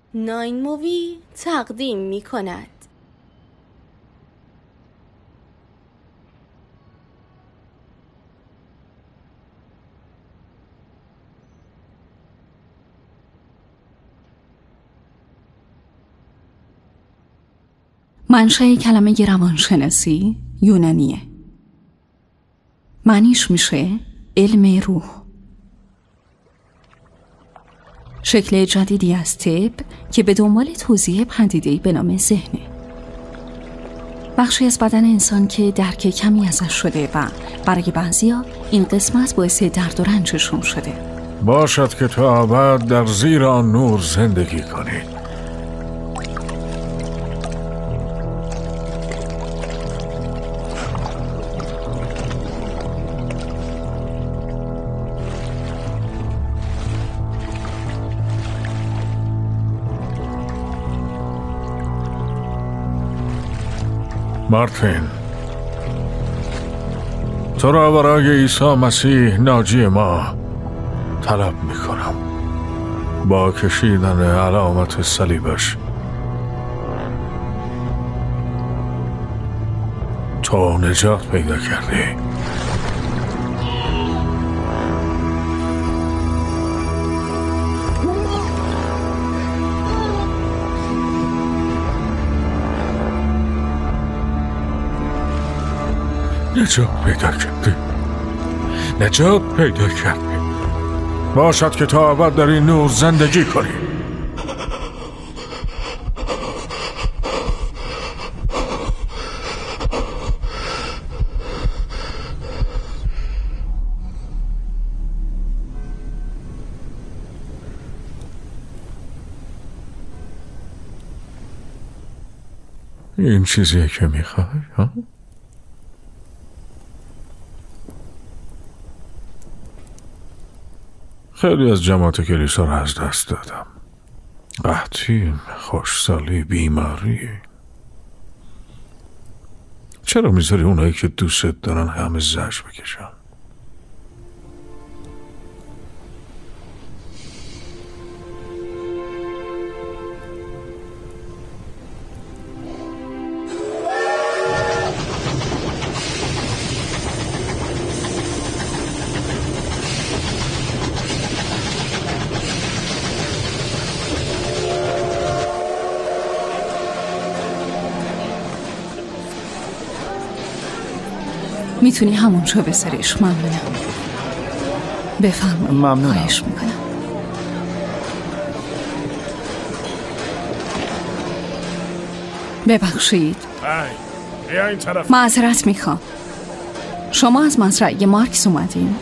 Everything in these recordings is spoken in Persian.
9 مووی تقدیم می کند. منشأ کلمه روانشناسی یونانیه. معنیش میشه علم روح. شکل جدیدی از طب که به دنبال توضیح پدیده‌ای به نام ذهنه. بخشی از بدن انسان که درک کمی ازش شده و برای بعضیا این قسمت باعث درد و رنجشون شده. باشد که تا ابد در زیر آن نور زندگی کنید. مارتین، تو را برای عیسی مسیح ناجی ما طلب می کنم. با کشیدن علامت صلیبش تو نجات پیدا کردی. نجات پیدا کردی. باشد که تا ابد در این نور زندگی کنی. این چیزیه که میخوای، ها؟ خیلی از جماعت کلیسا رو از دست دادم. قحطی، خوشسالی، بیماری. چرا میذاری اونایی که دوست دارن همه زجر بکشن؟ میتونی همونجا بذاریش. ممنونم. بفرمایید. ممنونم. خواهش میکنم. ببخشید. بیا این طرف. معذرت میخوام. شما از مزرعه مارکس اومدین؟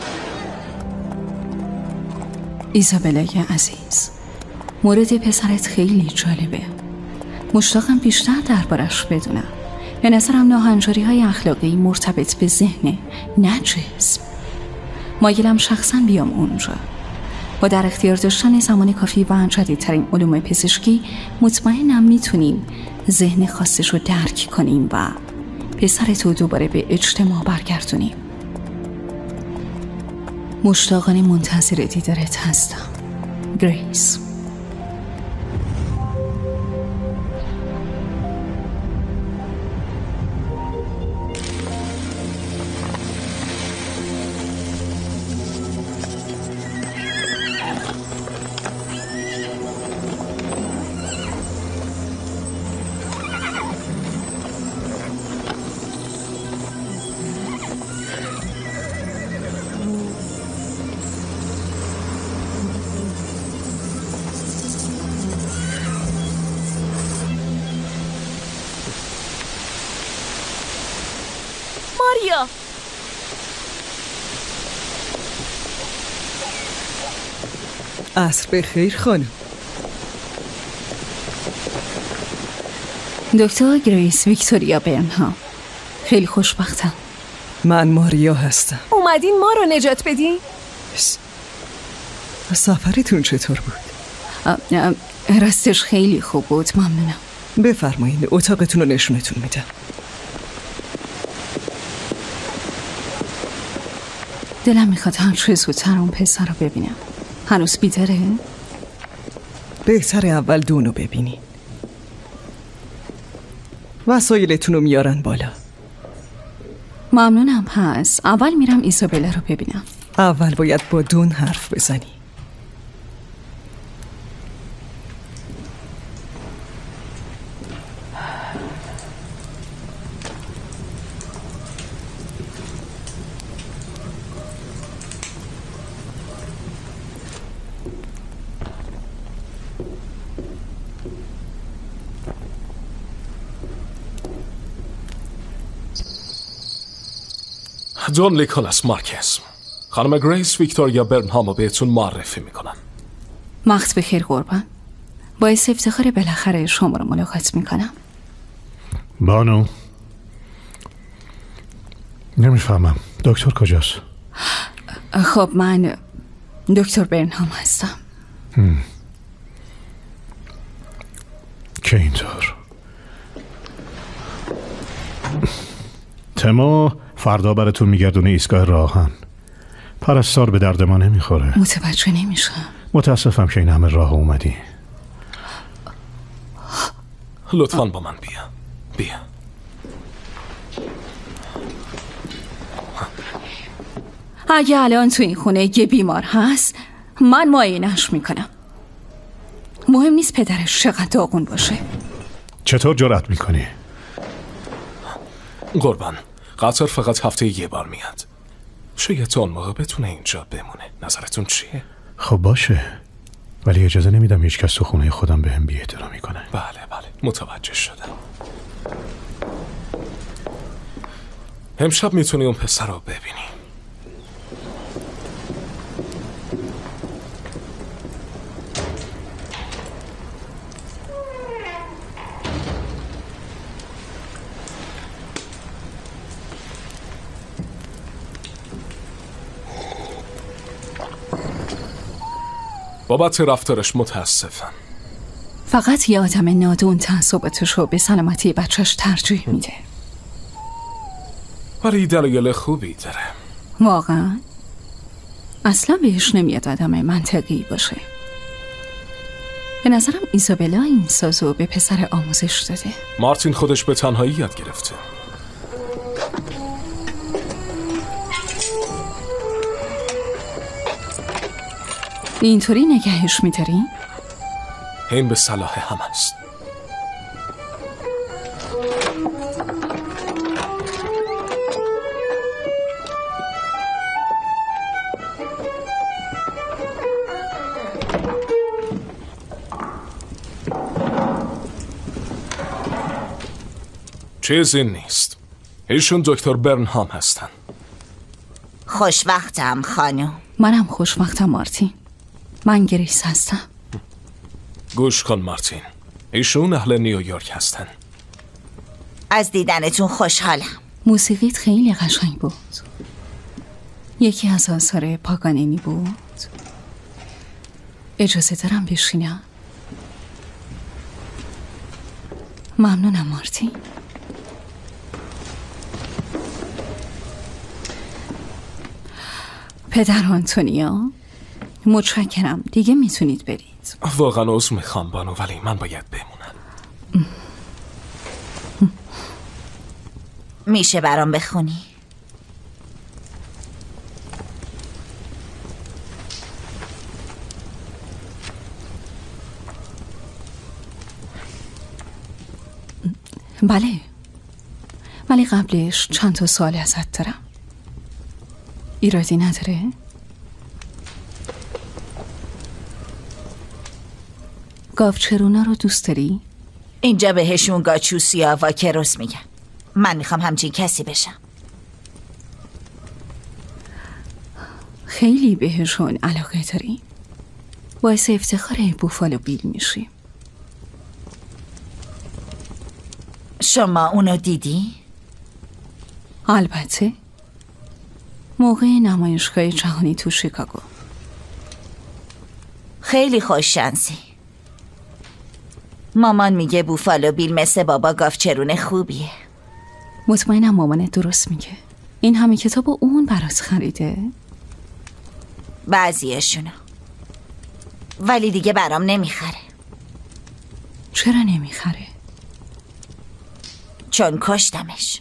ایزابلای عزیز، مورد پسرت خیلی جالبه. مشتاقم بیشتر دربارش بدونم. به نظرم ناهنجاری‌های اخلاقی مرتبط به ذهن، نه جسم. مایلم شخصاً بیام اونجا. با در اختیار داشتن زمان کافی و جدیدترین علوم پزشکی مطمئنم میتونیم ذهن خاصش رو درک کنیم و پسرتو دوباره به اجتماع برگردونیم. مشتاقانه منتظر دیدارت هستم. گریس. ماریا، عصر بخیر خانم. دکتر گریس ویکتوریا برنهام، خیلی خوشبختم. من ماریا هستم. اومدین ما رو نجات بدین؟ سفرتون چطور بود؟ راستش خیلی خوب بود. ممنونم. بفرمایید، اتاقتون رو نشونتون میدم. دلم میخواد هر چه زودتر اون پسر رو ببینم. هنوز بیداره؟ بهتر اول دونو ببینین. وسایلتون رو میارن بالا. ممنونم. پس اول میرم ایزابلا رو ببینم. اول باید با دون حرف بزنی. دون نیکولاس مارکز، خانم گریس ویکتوریا برنهام رو بهتون معرفی میکنم. وقت بخیر قربان. باعث افتخار بالاخره شما رو ملاقات میکنم. بانو، نمیفهمم دکتر کجاست؟ خب من دکتر برنهام هستم. که اینطور تمو فردا براتون میگردونه ایستگاه راهن. پرستار به درد ما نمیخوره. متوجه نمیشم. متاسفم که این همه راه اومدی. لطفاً با من بیا. اگه الان تو این خونه یه بیمار هست من معاینش میکنم. مهم نیست پدرش چقدر داغون باشه. چطور جرأت میکنی؟ قربان، قطار فقط هفته یه بار میاد. شاید اون موقع بتونه اینجا بمونه. نظرتون چیه؟ خب باشه، ولی اجازه نمیدم هیچ کس تو خونه خودم بهم بی احترامی کنه. بله متوجه شدم. امشب میتونی اون پسر رو ببینی. بابت رفتارش متاسفم. فقط یه آدم نادون تعصباتش رو به سلامتی بچهش ترجیح میده. ولی دلایل خوبی داره. واقعا؟ اصلا بهش نمیاد آدم منطقی باشه. به نظرم ایزابلا این سازو به پسر آموزش داده. مارتین خودش به تنهایی یاد گرفته. اینطوری نگهش می‌داری؟ این به صلاح هم است. چیزی نیست. ایشون دکتر برنهام هستن. خوشوقتم خانم. منم خوشوقتم مارتین. من گریس هستم. گوش کن مارتین، ایشون اهل نیویورک هستن. از دیدنتون خوشحالم. موسیقیت خیلی قشنگ بود. یکی از آثار پاگانینی بود. اجازه دارم بشینم؟ ممنونم مارتین. پدر آنتونیا، متشکرم. دیگه میتونید برید. واقعا عذر میخوام بانو، ولی من باید بمونم. میشه برام بخونی؟ بله، ولی قبلش چند تا سوال ازت دارم. ایرادی نداره؟ گاوچرونا رو دوست داری؟ اینجا بهشون گاچوسیا واکروس میگن. من میخوام همچین کسی بشم. خیلی بهشون علاقه داری؟ باعث افتخار بوفالو بیل میشی. شما اونو دیدی؟ البته، موقع نمایشگاه جهانی تو شیکاگو. خیلی خوش شانسی. مامان میگه بوفالو بیل مثل بابا گاوچرون خوبیه. مطمئنم مامانت درست میگه. این همه کتاب اون برات خریده؟ بعضیشونو، ولی دیگه برام نمیخره. چرا نمیخره؟ چون کشتمش.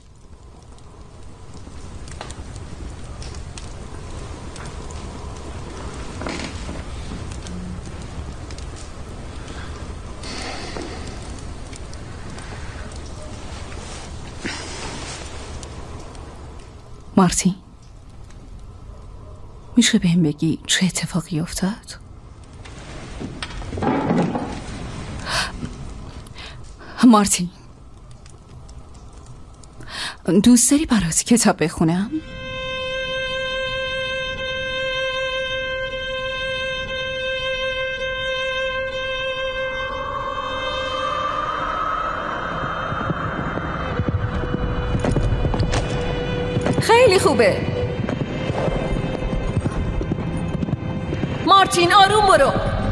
مارتین، میشه بهم بگی چه اتفاقی افتاد؟ مارتین، دوست داری برات کتاب بخونم؟ خیلی خوبه. مارتین آروم برو.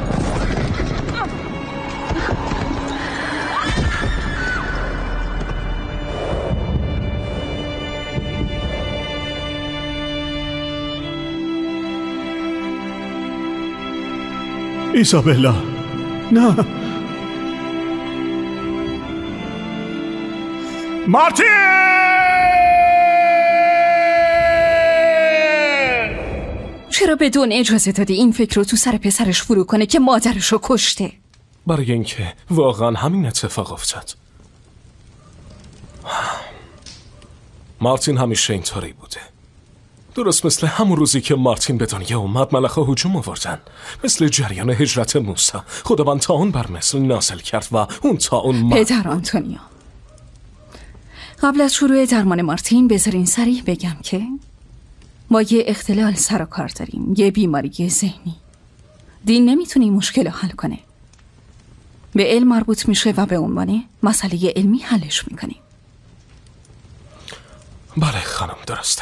ایزابلا، نه. مارتین! چرا بدون اجازه دادی این فکر رو تو سر پسرش فرو کنه که مادرش رو کشته؟ برای اینکه واقعا همین اتفاق افتاد. مارتین همیشه اینطوری بوده. درست مثل همون روزی که مارتین به دنیا اومد ملخا هجوم آوردن. مثل جریان هجرت موسی. خداوند طاعون بر مصر نازل کرد و اون طاعون پدر آنتونیو، قبل از شروع درمان مارتین بذارین صریح بگم که ما یه اختلال سر و کار داریم، یه بیماری ذهنی. دین نمیتونه این مشکل رو حل کنه. به علم مربوط میشه و به عنوان مسئله علمی حلش میکنیم. بله خانم، درسته.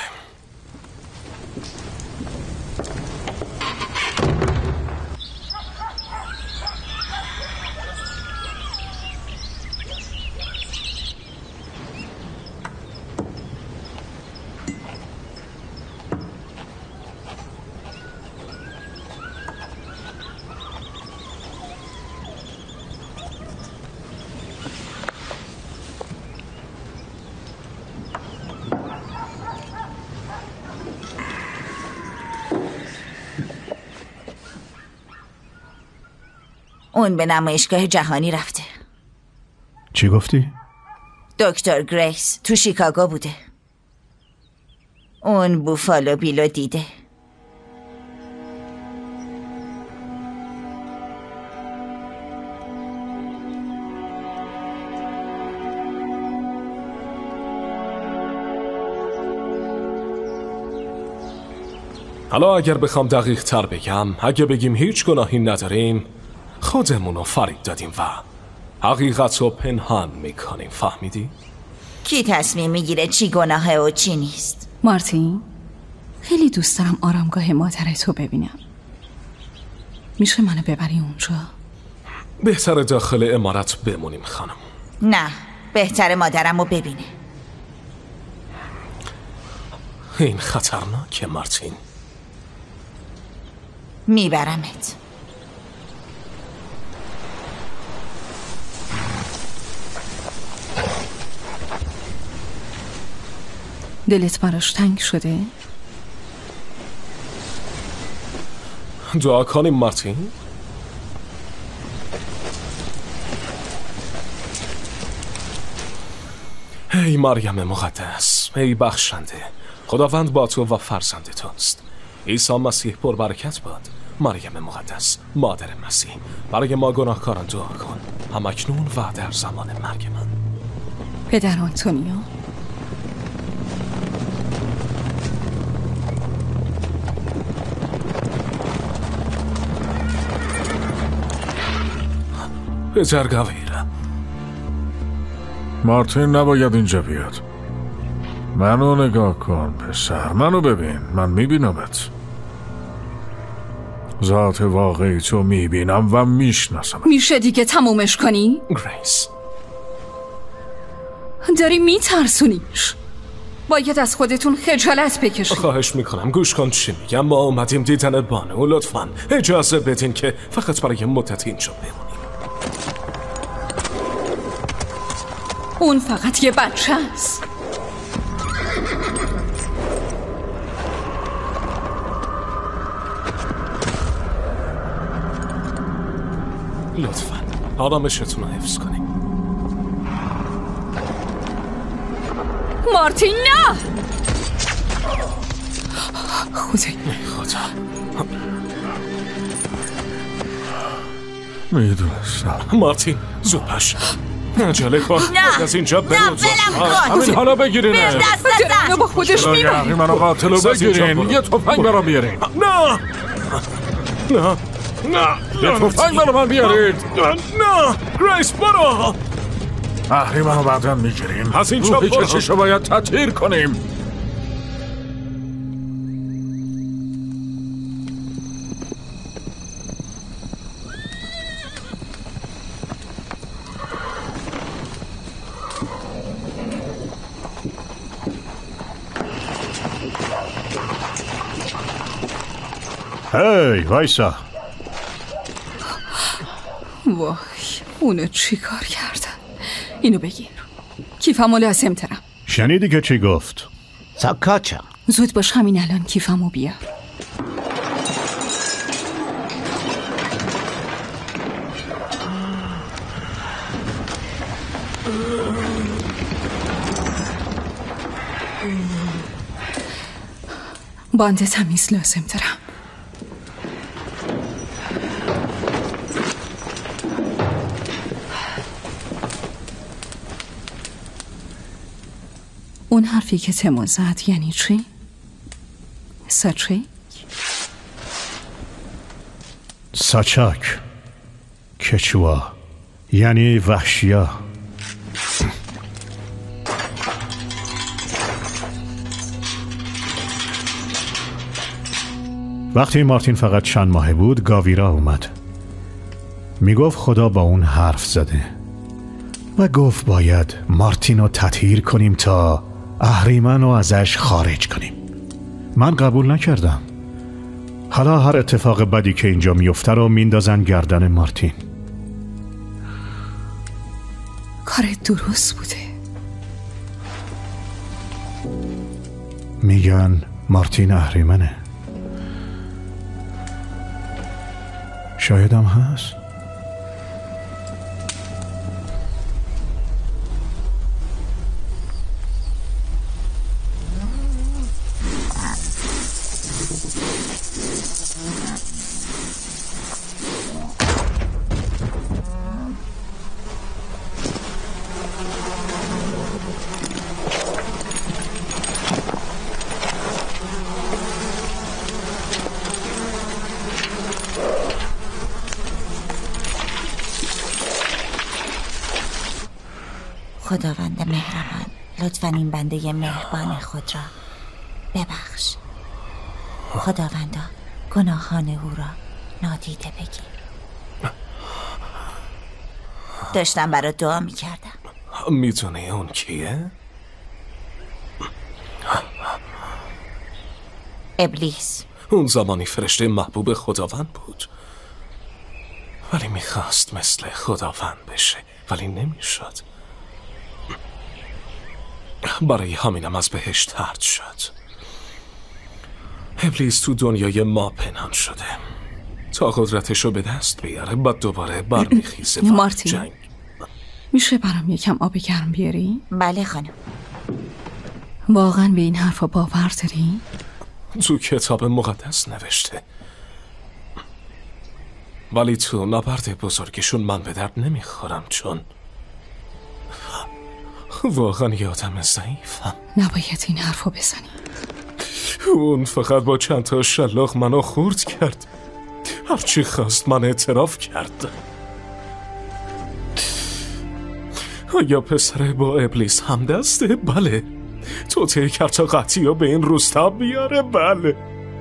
اون به نمایشگاه جهانی رفته. چی گفتی؟ دکتر گریس تو شیکاگو بوده. اون بوفالو بیلو دیده. حالا اگر بخوام دقیق تر بگم، اگه بگیم هیچ گناهی نداریم، خودمونو فریب دادیم و حقیقت رو پنهان میکنیم. فهمیدی؟ کی تصمیم میگیره چی گناهه و چی نیست؟ مارتین، خیلی دوست دارم آرامگاه مادرتو ببینم. میشه منو ببری اونجا؟ بهتر داخل عمارت بمونیم خانم. نه، بهتر مادرم رو ببینه. این خطرناکه مارتین. میبرمت. دلت براش تنگ شده؟ دعا کنیم مارتین. ای مریم مقدس، ای بخشنده، خداوند با تو و فرزند توست. عیسی مسیح پربرکت باد. مریم مقدس، مادر مسیح، برای ما گناهکاران دعا کن، همکنون و در زمان مرگ من. پدر آنتونیو، پدر گویره. مارتین نباید اینجا بیاد. منو نگاه کن پسر، منو ببین، من میبینمت. ذات واقعی تو میبینم و میشناسم. میشه دیگه تمومش کنی؟ گریس، داری میترسونیش. باید از خودتون خجالت بکشید. خواهش میکنم گوش کن چی میگم. ما اومدیم دیدن بانو. لطفاً اجازه بدین که فقط برای مدت اینجا بمونیم. اون فقط یه بچه است. لطفاً آرامشتون رو حفظ کنیم. مارتین نه! خدای خدا میدونستم. مارتین زود باش، عجله کن. نه از اینجا برو. نه ولم کن. همین حالا بگیرینه. بهم دست اینو نزن. با خودش میبره. اهریمن و قاتلو بگیرین. یه تفنگ برا بیارین. نه نه نه یه تفنگ برا من بیارید. نه گریس برو. اهریمن رو بعداً میگیریم. از اینجا روحی برو. کشیشو باید تطهیر کنیم. هی وایسا. وای اونو چی کار کردن؟ اینو بگیر. کیفمو لازم ترم. شنیدی که چی گفت؟ ساکاچا. زود باش همین الان کیفمو بیار. باند تمیز لازم دارم. اون حرفی که تمو زد یعنی چی؟ ساچی؟ ساچاک کچوا یعنی وحشیا. وقتی مارتین فقط چند ماهه بود گاویرا اومد. میگفت خدا با اون حرف زده و گفت باید مارتین رو تطهیر کنیم تا اهریمن رو ازش خارج کنیم. من قبول نکردم. حالا هر اتفاق بدی که اینجا میفته رو میندازن گردن مارتین. کارت درست بوده. میگن مارتین اهریمنه. شایدم هست. خداوند مهربان، لطفاً این بنده مهربان خود را ببخش. خداوندا گناهان او را نادیده بگیر. داشتم برات دعا میکردم. میدونی اون کیه؟ ابلیس. اون زمانی فرشته محبوب خداوند بود، ولی میخواست مثل خداوند بشه ولی نمیشد. برای همینم از بهشت طرد شد. ابلیس تو دنیای ما پنهان شده تا قدرتشو به دست بیاره، بعد دوباره برمیخیزه. مارتین جنگ. میشه برام یکم آب گرم بیاری؟ بله خانم. واقعا به این حرفا باور داری؟ تو کتاب مقدس نوشته، ولی تو نبرد بزرگشون من به درد نمیخورم، چون واقعا یه آدم ضعیفم. نباید این حرفو بزنی. اون فقط با چند تا شلاق منو خورد کرد. هرچی خواست من اعتراف کرد. آیا پسره با ابلیس همدسته؟ بله. توطئه کرد تا قطعی رو به این روستا بیاره؟ بله.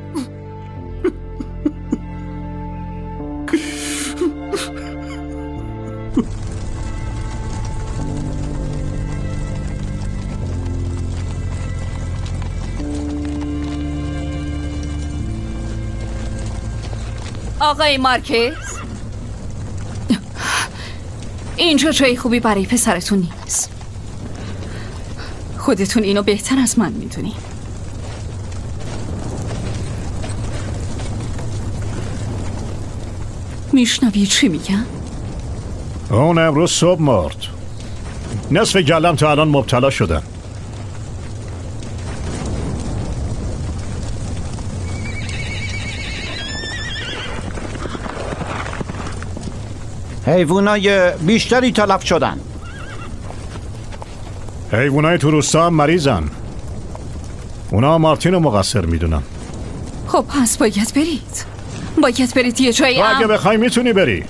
آقای مارکز، اینجا جای خوبی برای پسرتون نیست. خودتون اینو بهتر از من میدونی. میشنوی چی میگن؟ اون امروز صبح مرد. نصف گلم تا الان مبتلا شدن. حیوانای بیشتری تلف شدن. حیوانای تو روستا هم مریضن. اونا مارتین رو مقصر میدونن. خب پس باید برید یه جایی. تو اگه بخوای میتونی بری.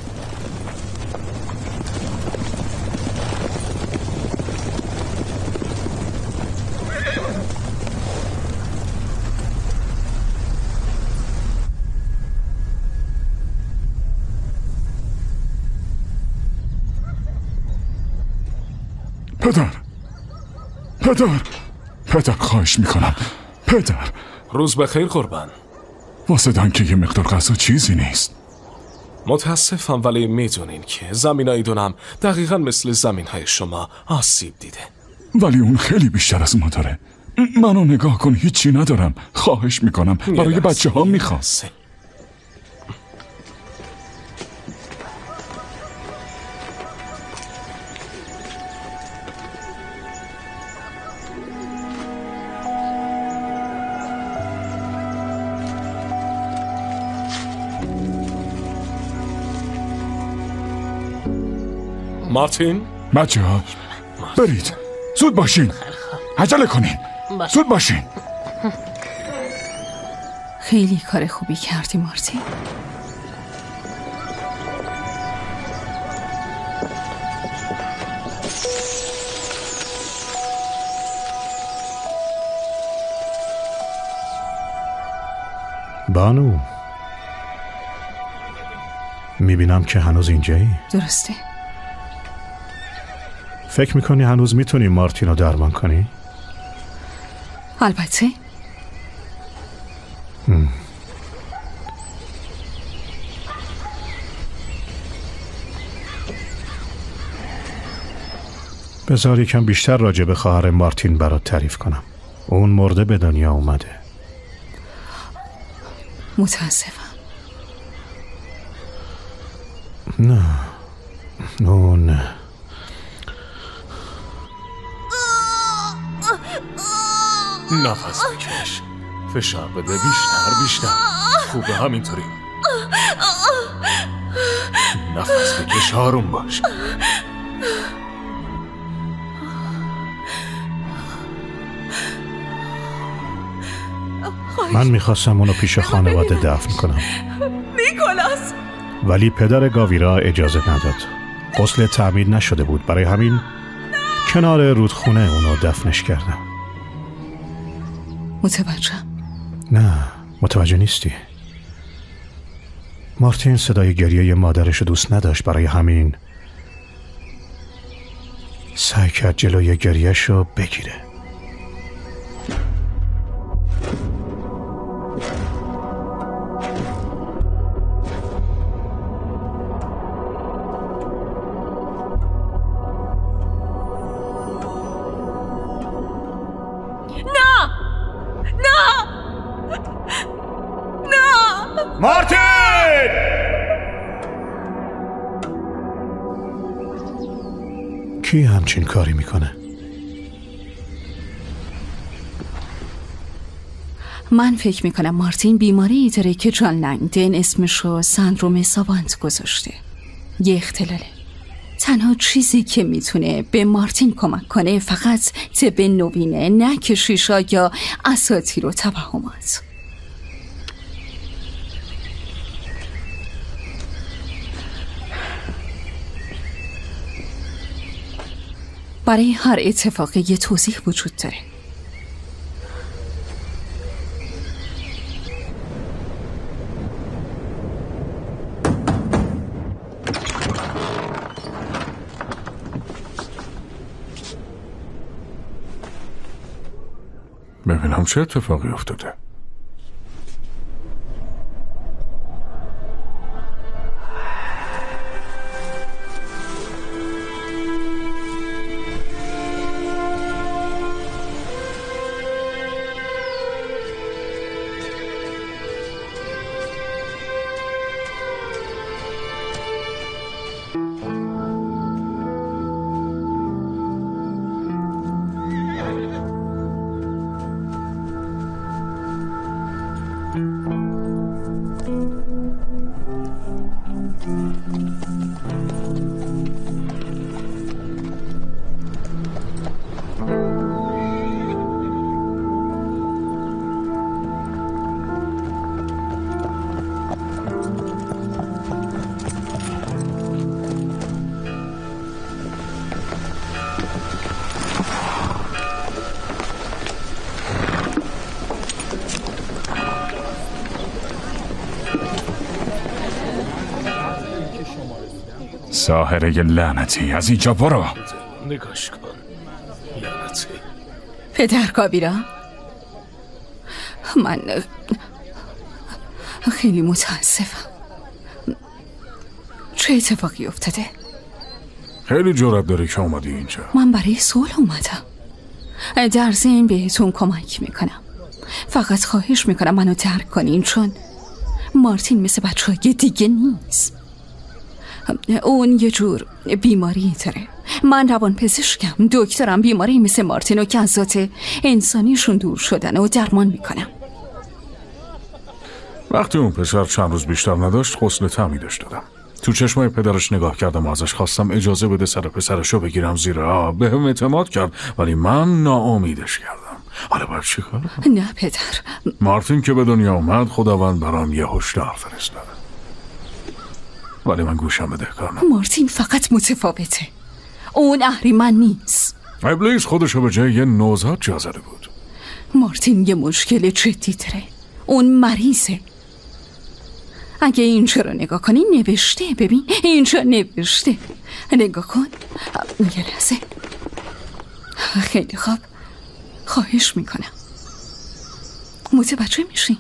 پدر خواهش میکنم. پدر روز بخیر قربان. واسه دانکه یه مقدار غذا چیزی نیست. متاسفم ولی میدونین که زمینای دونم دقیقا مثل زمینهای شما آسیب دیده. ولی اون خیلی بیشتر از ما داره. منو نگاه کن، هیچی ندارم. خواهش میکنم برای بچه ها میخوام. مارتین؟ بچه ها برید، زود باشین، عجله کنین، زود باشین. خیلی کار خوبی کردی مارتین. بانو، میبینم که هنوز اینجایی. درسته. فکر میکنی هنوز میتونی مارتین رو درمان کنی؟ البته. بذار یکم بیشتر راجع به خواهر مارتین برات تعریف کنم. اون مرده به دنیا اومده. متاسفم. نه اون نفس بکش، فشار بده، بیشتر. خوبه همینطوری. نفس بکش، آروم باش. من میخواستم اونو پیش خانواده دفن کنم، نیکولاس. ولی پدر گاویرا اجازه نداد. غسل تعمید نشده بود، برای همین کنار رودخونه اونو دفنش کردم. متوجهم. نه متوجه نیستی. مارتین صدای گریه مادرشو دوست نداشت، برای همین سعی کرد جلوی گریهشو بگیره. مارتین! کی همچین کاری میکنه؟ من فکر میکنم مارتین بیماری داره که جان لنگدن اسمشو سندروم ساوانت گذاشته. یه اختلاله. تنها چیزی که میتونه به مارتین کمک کنه فقط طب نوینه، نه کشیشا یا اساطیر و توهمات. برای هر اتفاقی یه توضیح وجود داره. ببینم چه اتفاقی افتاده. ساحره لعنتی، از اینجا برو. نگاش کن لعنتی. پدر کابیرا، من خیلی متاسفم. چه اتفاقی افتاده؟ خیلی جرأت داری که اومدی اینجا. من برای صلح اومدم. در ضمن بهتون کمک میکنم. فقط خواهش میکنم منو درک کنین، چون مارتین مثل بچه‌های دیگه نیست. اون یه جور بیماری داره. من روان پزشکم، دکترم. بیماری مثل مارتینو که از ذات انسانیشون دور شدن و درمان میکنم. وقتی اون پسر چند روز بیشتر نداشت غسل تعمیدش دادم. تو چشمای پدرش نگاه کردم و ازش خواستم اجازه بده سر پسرشو بگیرم زیر آب. بهم اعتماد کرد ولی من ناامیدش کردم. حالا باید چی کار کنم؟ نه پدر. مارتین که به دنیا اومد خداوند برام یه هشدار فرستاد، ولی من گوشم بده کار نبود. مارتین فقط متفاوته. اون اهریمن نیست. ابلیس خودشو به جای یه نوزاد جا زده بود. مارتین یه مشکل جدی داره. اون مریضه. اگه اینجا رو نگاه کنی نوشته. ببین اینجا نوشته. نگاه کن. یه لحظه. خیلی خوب، خواهش میکنم متوجه میشین.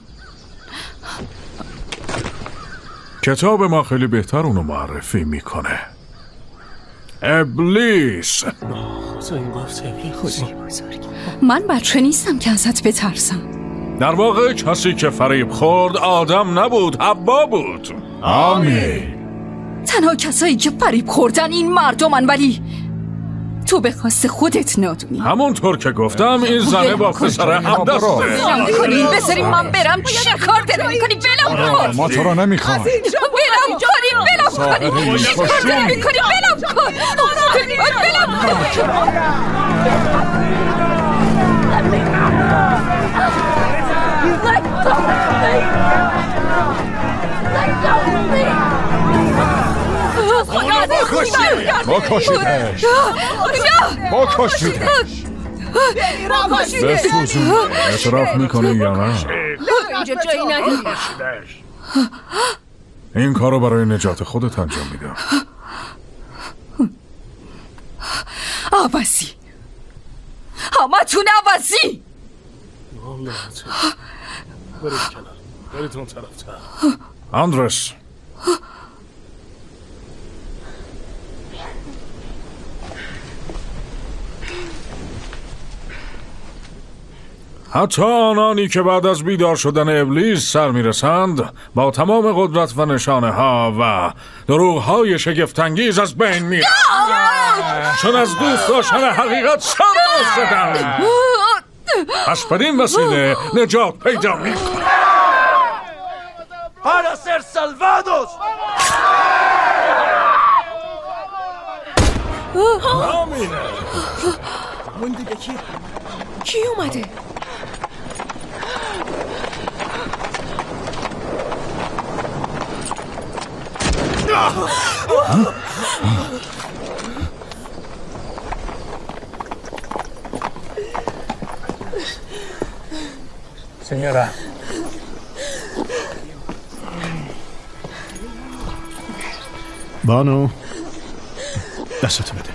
کتاب ما خیلی بهتر اونو معرفی میکنه. ابلیس. من بچه نیستم که ازت بترسم. در واقع کسی که فریب خورد آدم نبود، حوا بود. آمین. تنها کسایی که فریب خوردن این مردمن، ولی تو به خواست خودت نادونی. همونطور که گفتم این زنه با پسر هم دسته. بلم کنین، بذاریم من برم. چه کار داره میکنی؟ بلم کن. ما تو رو نمیخوام. بلم کنین، بلم کنین. چه کار داره میکنی؟ بلم کن. بلم بکشیدش. بسوزون. اعتراف میکنه یا نه؟ اینجا جایی نداری. این کارو برای نجات خودت انجام میدم. عوضی. همتون عوضی. برید کنار. برید اون طرف تر. اندرس. حتی آنانی که بعد از بیدار شدن ابلیس سر میرسند با تمام قدرت و نشانه ها و دروغ های شگفت‌انگیز از بین میرن، چون از دوست داشتن حقیقت سر شدن. پس بدین وسیله نجات پیدا میکنه. para ser salvados. اون دیگه کی اومده؟ Señora. بانو دستتو بده.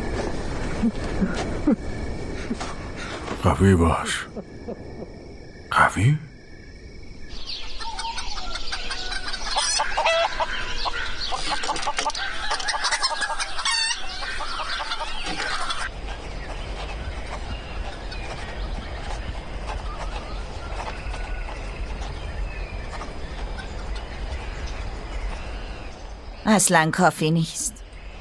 قوی باش. قوی؟ اصلا کافی نیست.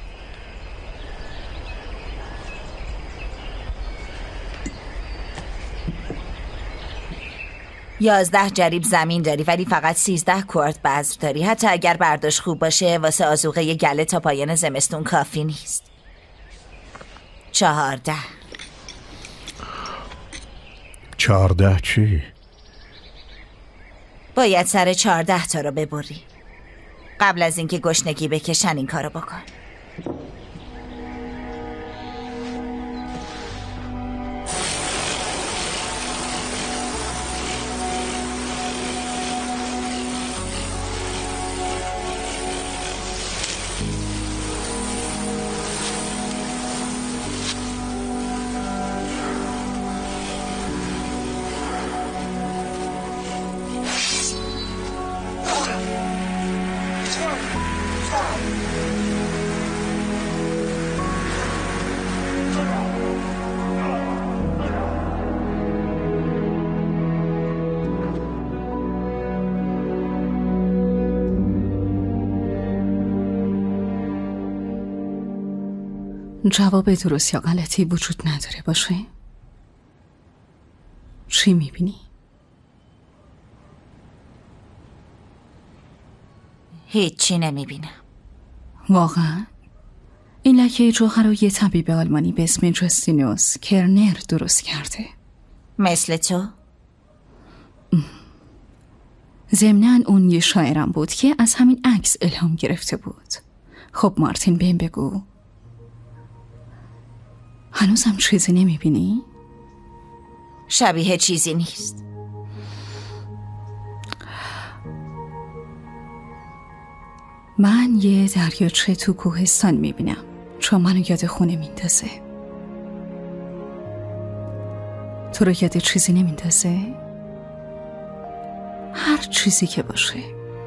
یازده جریب زمین داری ولی فقط 13 کوارت بذر داری. حتی اگر برداشت خوب باشه واسه آذوقه گله تا پایان زمستون کافی نیست. 14. 14 چی؟ باید سر 14 تا رو ببری. قبل از اینکه گشنگی بکشن این کارو بکن. جواب درست یا غلطی وجود نداره باشه؟ چی میبینی؟ هیچی نمیبینم. واقعا؟ این لکه جوهر رو یه طبیب آلمانی به اسم جاستینوس کرنر درست کرده. مثل تو؟ ضمناً اون یه شاعرم بود که از همین عکس الهام گرفته بود. خب مارتین بهم بگو، هنوزم چیزی نمیبینی؟ شبیه چیزی نیست. من یه دریاچه تو کوهستان میبینم چون منو یاد خونه میندازه. تو رو یاد چیزی نمیندازه؟ هر چیزی که باشه.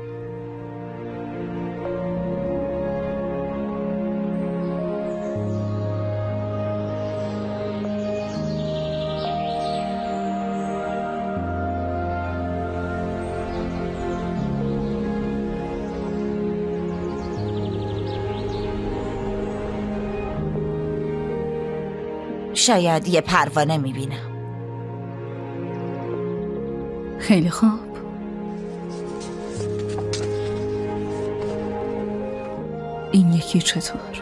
شاید یه پروانه میبینم. خیلی خوب. این یکی چطور؟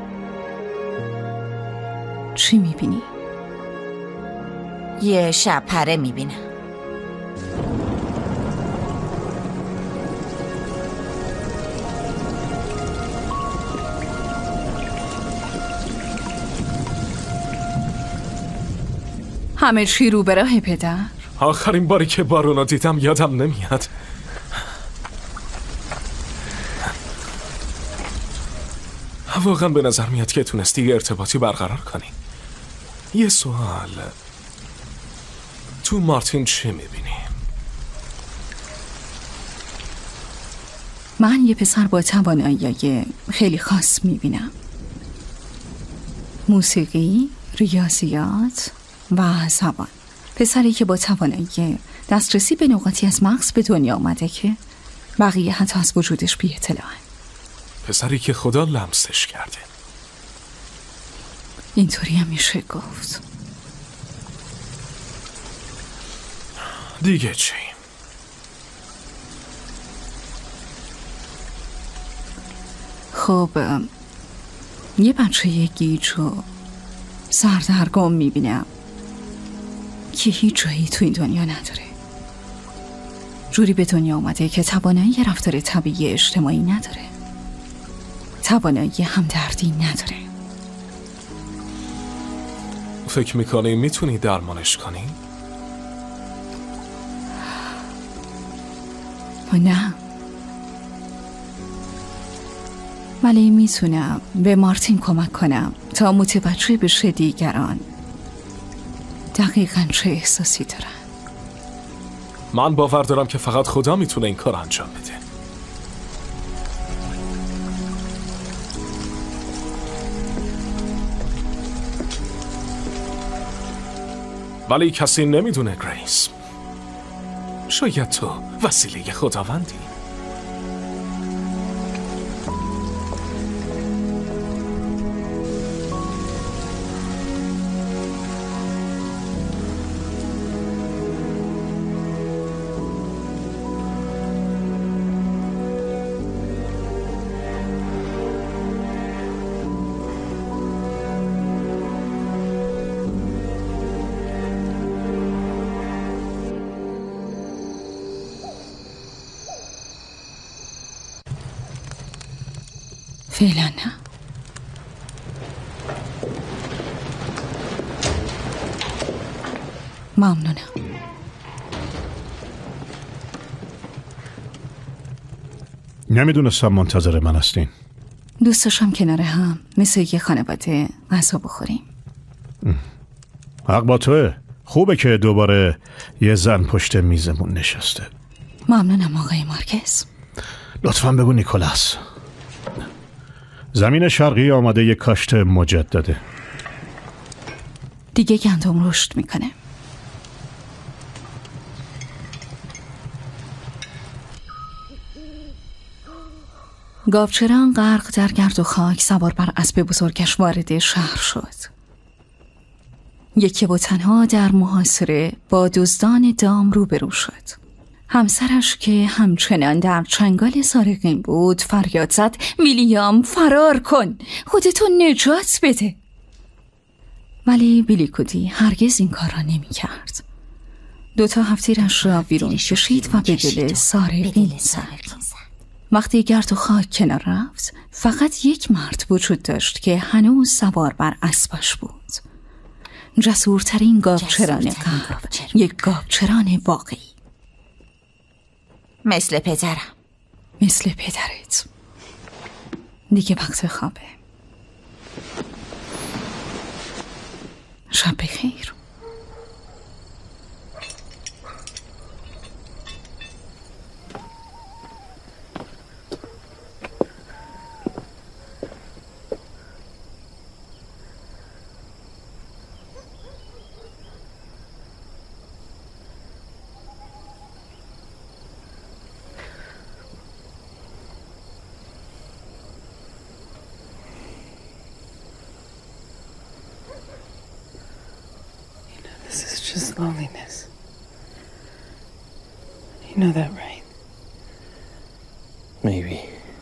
چی میبینی؟ یه شب پره میبینم. همه چی رو به راه پدر؟ آخرین باری که بارونو دیدم یادم نمیاد. واقعا به نظر میاد که تونستی ارتباطی برقرار کنی. یه سوال، تو مارتین چی میبینی؟ من یه پسر با توانایی خیلی خاص میبینم. موسیقی، ریاضیات و زبان. پسری که با توانایی دسترسی به نقاطی از مغز به دنیا آمده که بقیه حتی از وجودش بی اطلاعن. پسری که خدا لمسش کرده. اینطوری هم میشه گفت. دیگه چی؟ خب یه بچه گیج و سردرگم میبینم که هیچ جایی تو این دنیا نداره. جوری به دنیا آمده که توانایی رفتار طبیعی اجتماعی نداره، توانایی همدردی نداره. فکر میکنی میتونی درمانش کنی؟ نه، ولی میتونم به مارتین کمک کنم تا متوجه بشه دیگران دقیقاً چه احساسی دارن. من باور دارم که فقط خدا میتونه این کار انجام بده. ولی کسی نمیدونه گریس. شاید تو وسیله خداوندی. فعلا نه. ممنونم. نمیدونستم منتظر من هستین. دوست داشتم کنار هم مثل یه خانواده غذا بخوریم. حق با توه. خوبه که دوباره یه زن پشت میزمون نشسته. ممنونم آقای مارکز. لطفاً بگو نیکولاس. زمین شرقی آماده یک کاشت مجدده. دیگه گندم رشد میکنه. گاوچران غرق در گرد و خاک سوار بر اسب بزرگش وارد شهر شد. یکی و تنها در محاصره با دزدان دام روبرو شد. همسرش که همچنان در چنگال سارقین بود فریاد زد: ویلیام فرار کن، خودتو نجات بده. ولی بیلی کودی هرگز این کار را نمی کرد. 2 هفتیرش را بیرون کشید و به دل سارقین زد. وقتی گرد و خاک کنار رفت فقط یک مرد وجود داشت که هنوز سوار بر اسبش بود. جسورترین گاوچران غرب، یک گاوچران واقعی. مثل پدرم. مثل پدرت. دیگه وقت خوابه. شب بخیر. This is just loneliness. You know that, right? Maybe.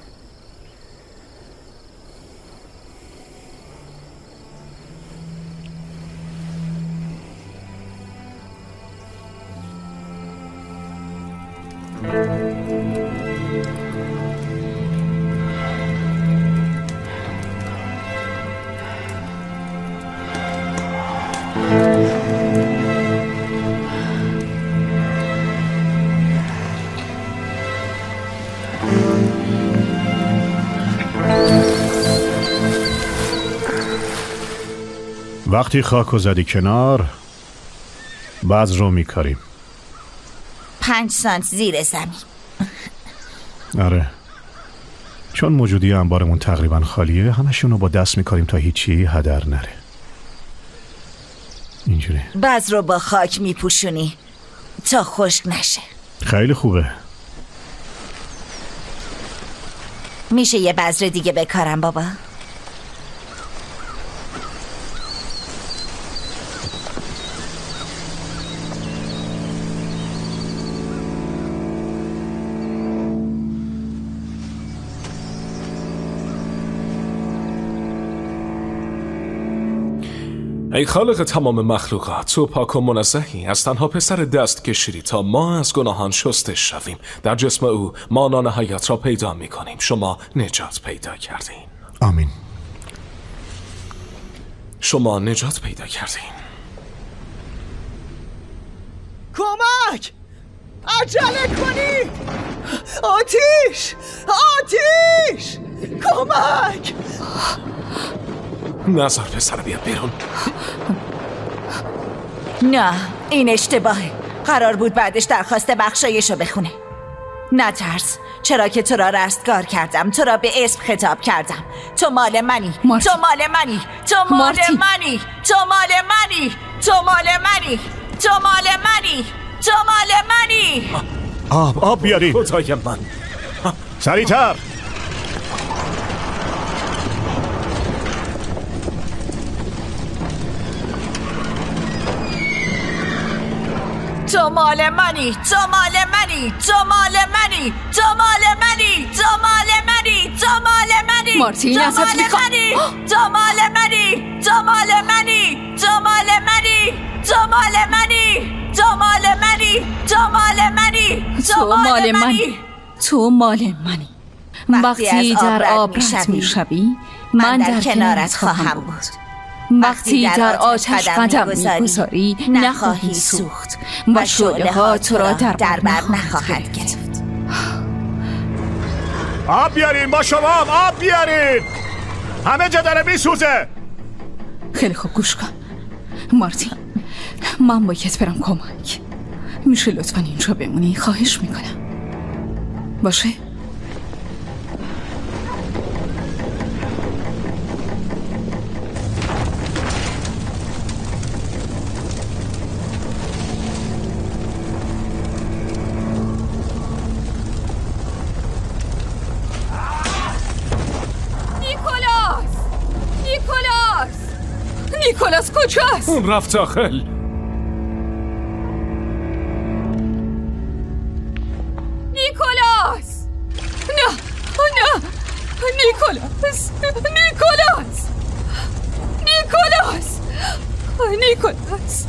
وقتی خاکو زدی کنار بعد رو میکاریم. 5 سانت زیر زمین. آره، چون موجودی انبارمون تقریبا خالیه همشونو با دست میکاریم تا هیچی هدر نره. اینجوری بعد رو با خاک میپوشونی تا خشک نشه. خیلی خوبه. میشه یه بذر دیگه بکارم بابا؟ ای خالق تمام مخلوقات، تو پاک و منزهی، از تنها پسر دست کشیدی تا ما از گناهان شستش شویم. در جسم او ما نان حیات را پیدا می کنیم. شما نجات پیدا کردین. آمین. شما نجات پیدا کردین. کمک! عجله کنید! آتیش! آتیش! کمک! نظر پسر بیاد بیرون. نه، این اشتباهه. قرار بود بعدش درخواست بخشایش رو بخونه. نترس، چرا که تو را رستگار کردم، تو را به اسم خطاب کردم. تو مال منی، تو مال منی، تو مال منی، تو مال منی، تو مال منی، تو مال منی، تو مال منی. آب بیارید. خدای من، سریعتر. تو مال منی، تو مال منی، تو مال منی، تو مال منی، تو مال منی، تو مال منی. مارتین ازت میخوام. تو مال منی، تو مال منی، تو مال منی، تو مال منی، تو مال منی، تو مال منی، تو مال منی، تو مال منی. وقتی در آب رد میشوی من در کنارت خواهم بود. وقتی در آتش قدم میگذاری نخواهی سوخت و شعله ها تو را در بر نخواهد گرفت. آب بیارین، با شما آب بیارین. همه جا داره میسوزه. خیلی خوب گوش کن مارتین، من باید برم کمک. میشه لطفا اینجا بمونی؟ خواهش میکنم. باشه؟ نیکولاس کجاست؟ اون رفت داخل. نیکولاس! نه نه، نیکولاس، نیکولاس، نیکولاس، نیکولاس.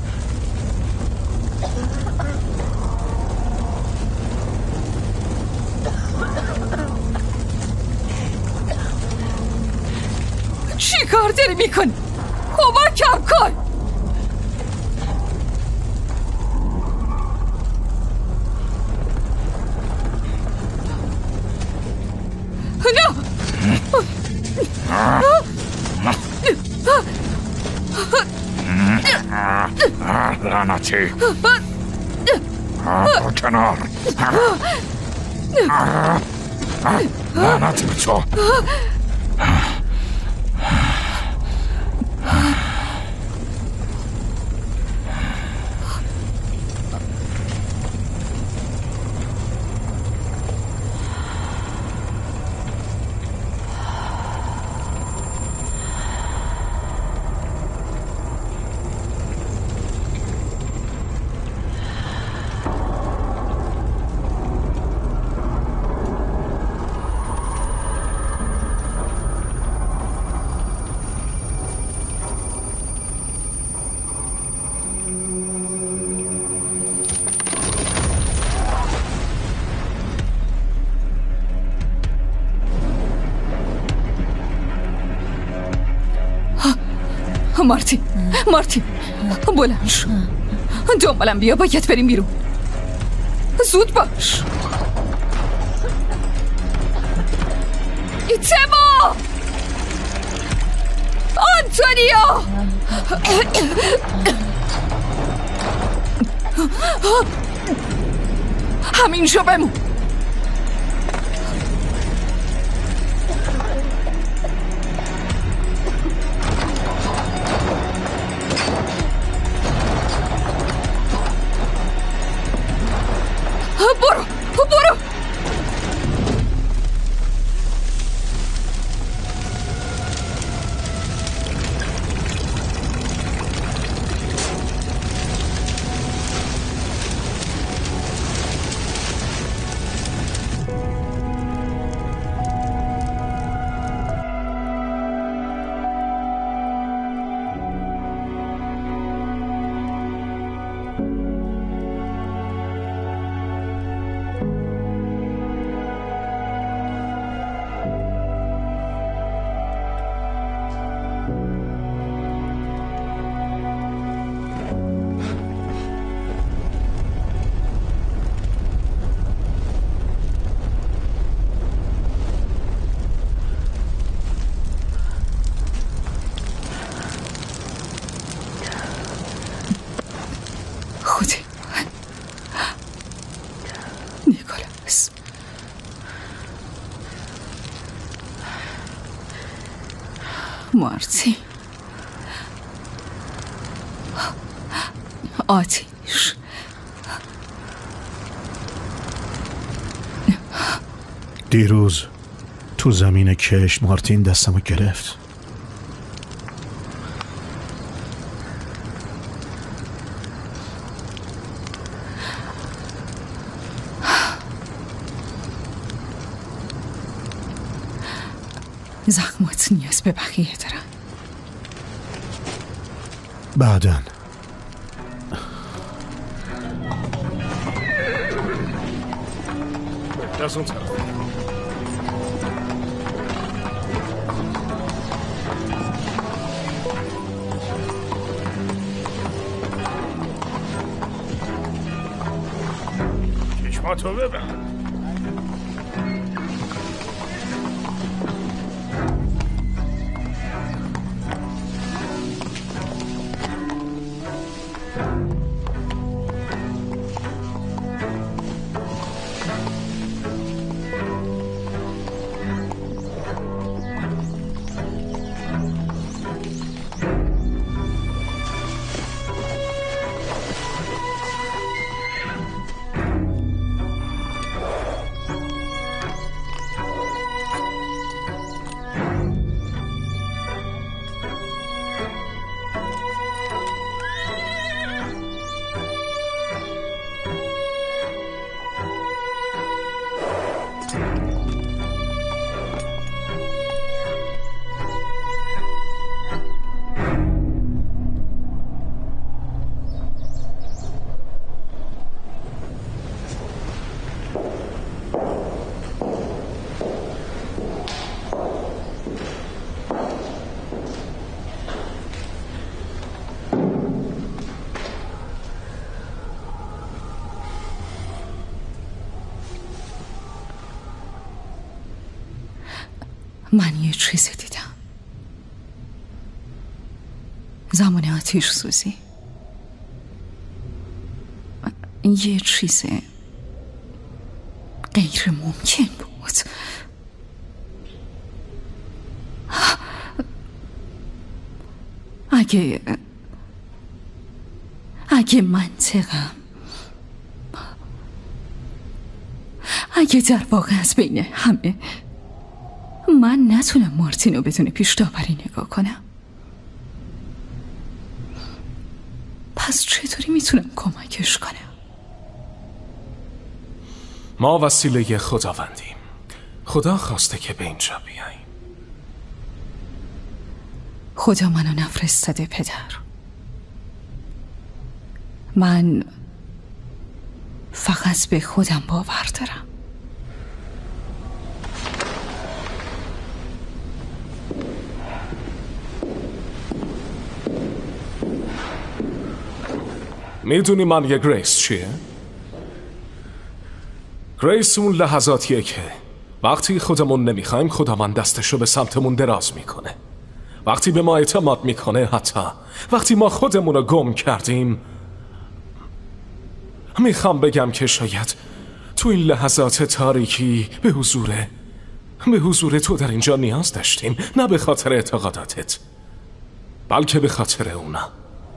چی کار داری میکنی؟ کمکم کن. نه لعنتی. کنار. لعنت به تو. مارتین بلند شو، دنبالم بیا، باید بریم بیرون. زود باش. ایتما، آنتونیو، همینجا بمون. برو. مارتین، آتیش. دیروز تو زمین کش مارتین دستمو گرفت. زخمات نیاز به بقیه دارن. بعداً از اون طرف. چشماتو ببند. من یه چیزی دیدم زمان آتیش سوزی. یه چیز غیر ممکن بود. اگه منطقم، اگه در واقع از بین همه من نتونم مارتینو بدون پیش داوری نگاه کنم، پس چطوری میتونم کمکش کنم؟ ما وسیله خداوندیم. خدا خواسته که به اینجا بیاییم. خدا منو نفرستاده پدر. من فقط به خودم باور دارم. میدونی من یه گریس چیه؟ گریس اون لحظاتیه که وقتی خودمون نمیخوایم خداوند دستشو به سمتمون دراز میکنه. وقتی به ما اعتماد میکنه، حتی وقتی ما خودمون رو گم کردیم. میخوام بگم که شاید تو این لحظات تاریکی به حضور تو در اینجا نیاز داشتیم، نه به خاطر اعتقاداتت بلکه به خاطر اونا.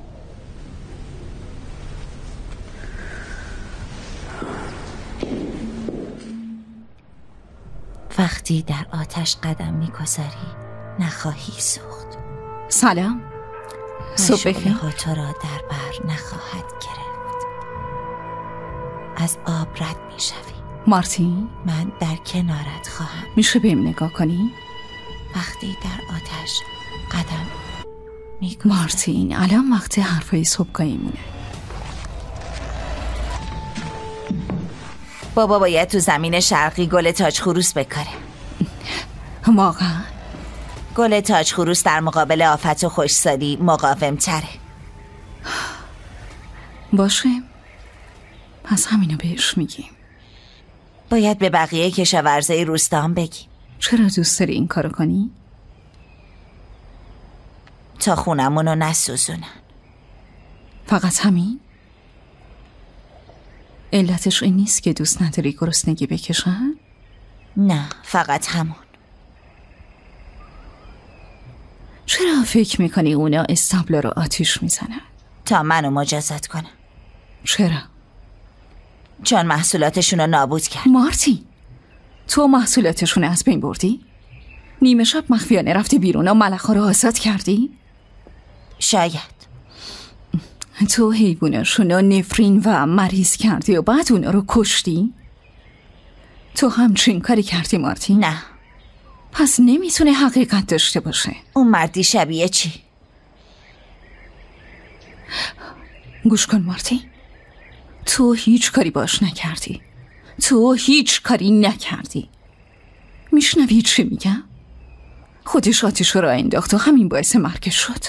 وقتی در آتش قدم میگذاری نخواهی سوخت. سلام. صبح بخیر. تو را در بر نخواهد گرفت. از آب رد میشوی. مارتین، من در کنارت خواهم. میشه بهم نگاه کنی؟ وقتی در آتش قدم میگذاری. مارتین، الان وقت حرفای صبحگاهی مونه. بابا باید تو زمین شرقی گل تاج خروس بکاره. واقعا؟ گل تاج خروس در مقابل آفت و خوشسالی مقاوم تره. باشه، پس همینو بهش میگیم. باید به بقیه کشاورزای روستان بگیم. چرا دوست داری این کارو کنی؟ تا خونمونو نسوزونن. فقط همین؟ علتش این نیست که دوست نداری گرسنگی بکشن؟ نه، فقط همون. فکر میکنی اونا استابلا رو آتیش میزنن؟ تا منو مجازات کنم. چرا؟ چون محصولاتشون رو نابود کرد. مارتین، تو محصولاتشون از بین بردی؟ نیمه شب مخفیانه رفتی بیرون و ملخا رو آزاد کردی؟ شاید. تو حیواناشون رو نفرین و مریض کردی و بعد اونا رو کشتی؟ تو همچین کاری کردی مارتین؟ نه. پس نمیتونه حقیقت داشته باشه. اون مردی شبیه چی؟ گوش کن مارتین، تو هیچ کاری باش نکردی. تو هیچ کاری نکردی. میشنوی چی میگم؟ خودش آتیش رو انداخت و همین باعث مرگش شد.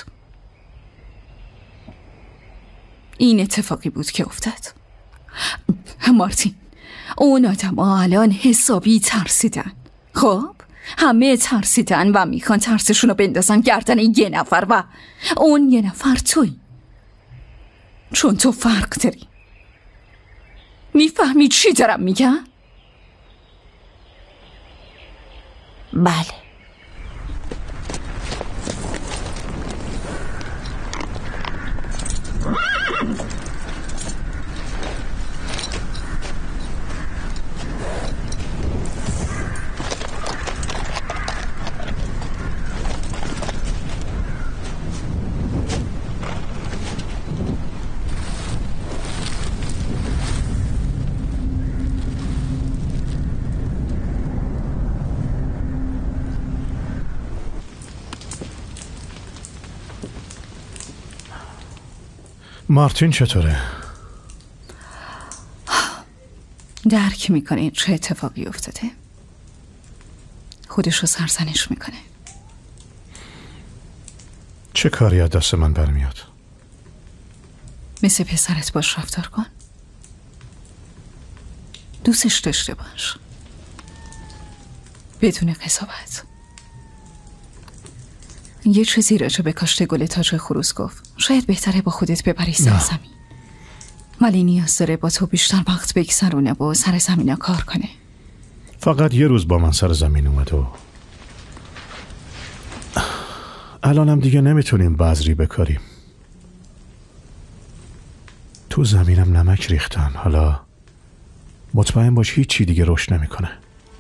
این اتفاقی بود که افتاد. مارتین، اون آدم ها الان حسابی ترسیدن. خب همه ترسیدن و میخوان ترسشون رو بندازن گردن یه نفر و اون یه نفر توی. چون تو فرق داری. میفهمی چی دارم میگم؟ بله. مارتین چطوره؟ درک میکنه چه اتفاقی افتاده. خودش رو سرزنش میکنه. چه کاری از دست من برمیاد؟ مثل پسرت باش رفتار کن. دوستش داشته باش بدون قضاوت. یه چیزی راجع به کاشت گل تاج خروس گفت. شاید بهتره با خودت ببری سر زمین، ولی نیاز داره با تو بیشتر وقت بگذرونه و سر زمین کار کنه. فقط یه روز با من سر زمین اومد و الانم دیگه نمیتونیم بذری بکاریم. تو زمینم نمک ریختن. حالا مطمئن باش هیچ چی دیگه رشد نمیکنه.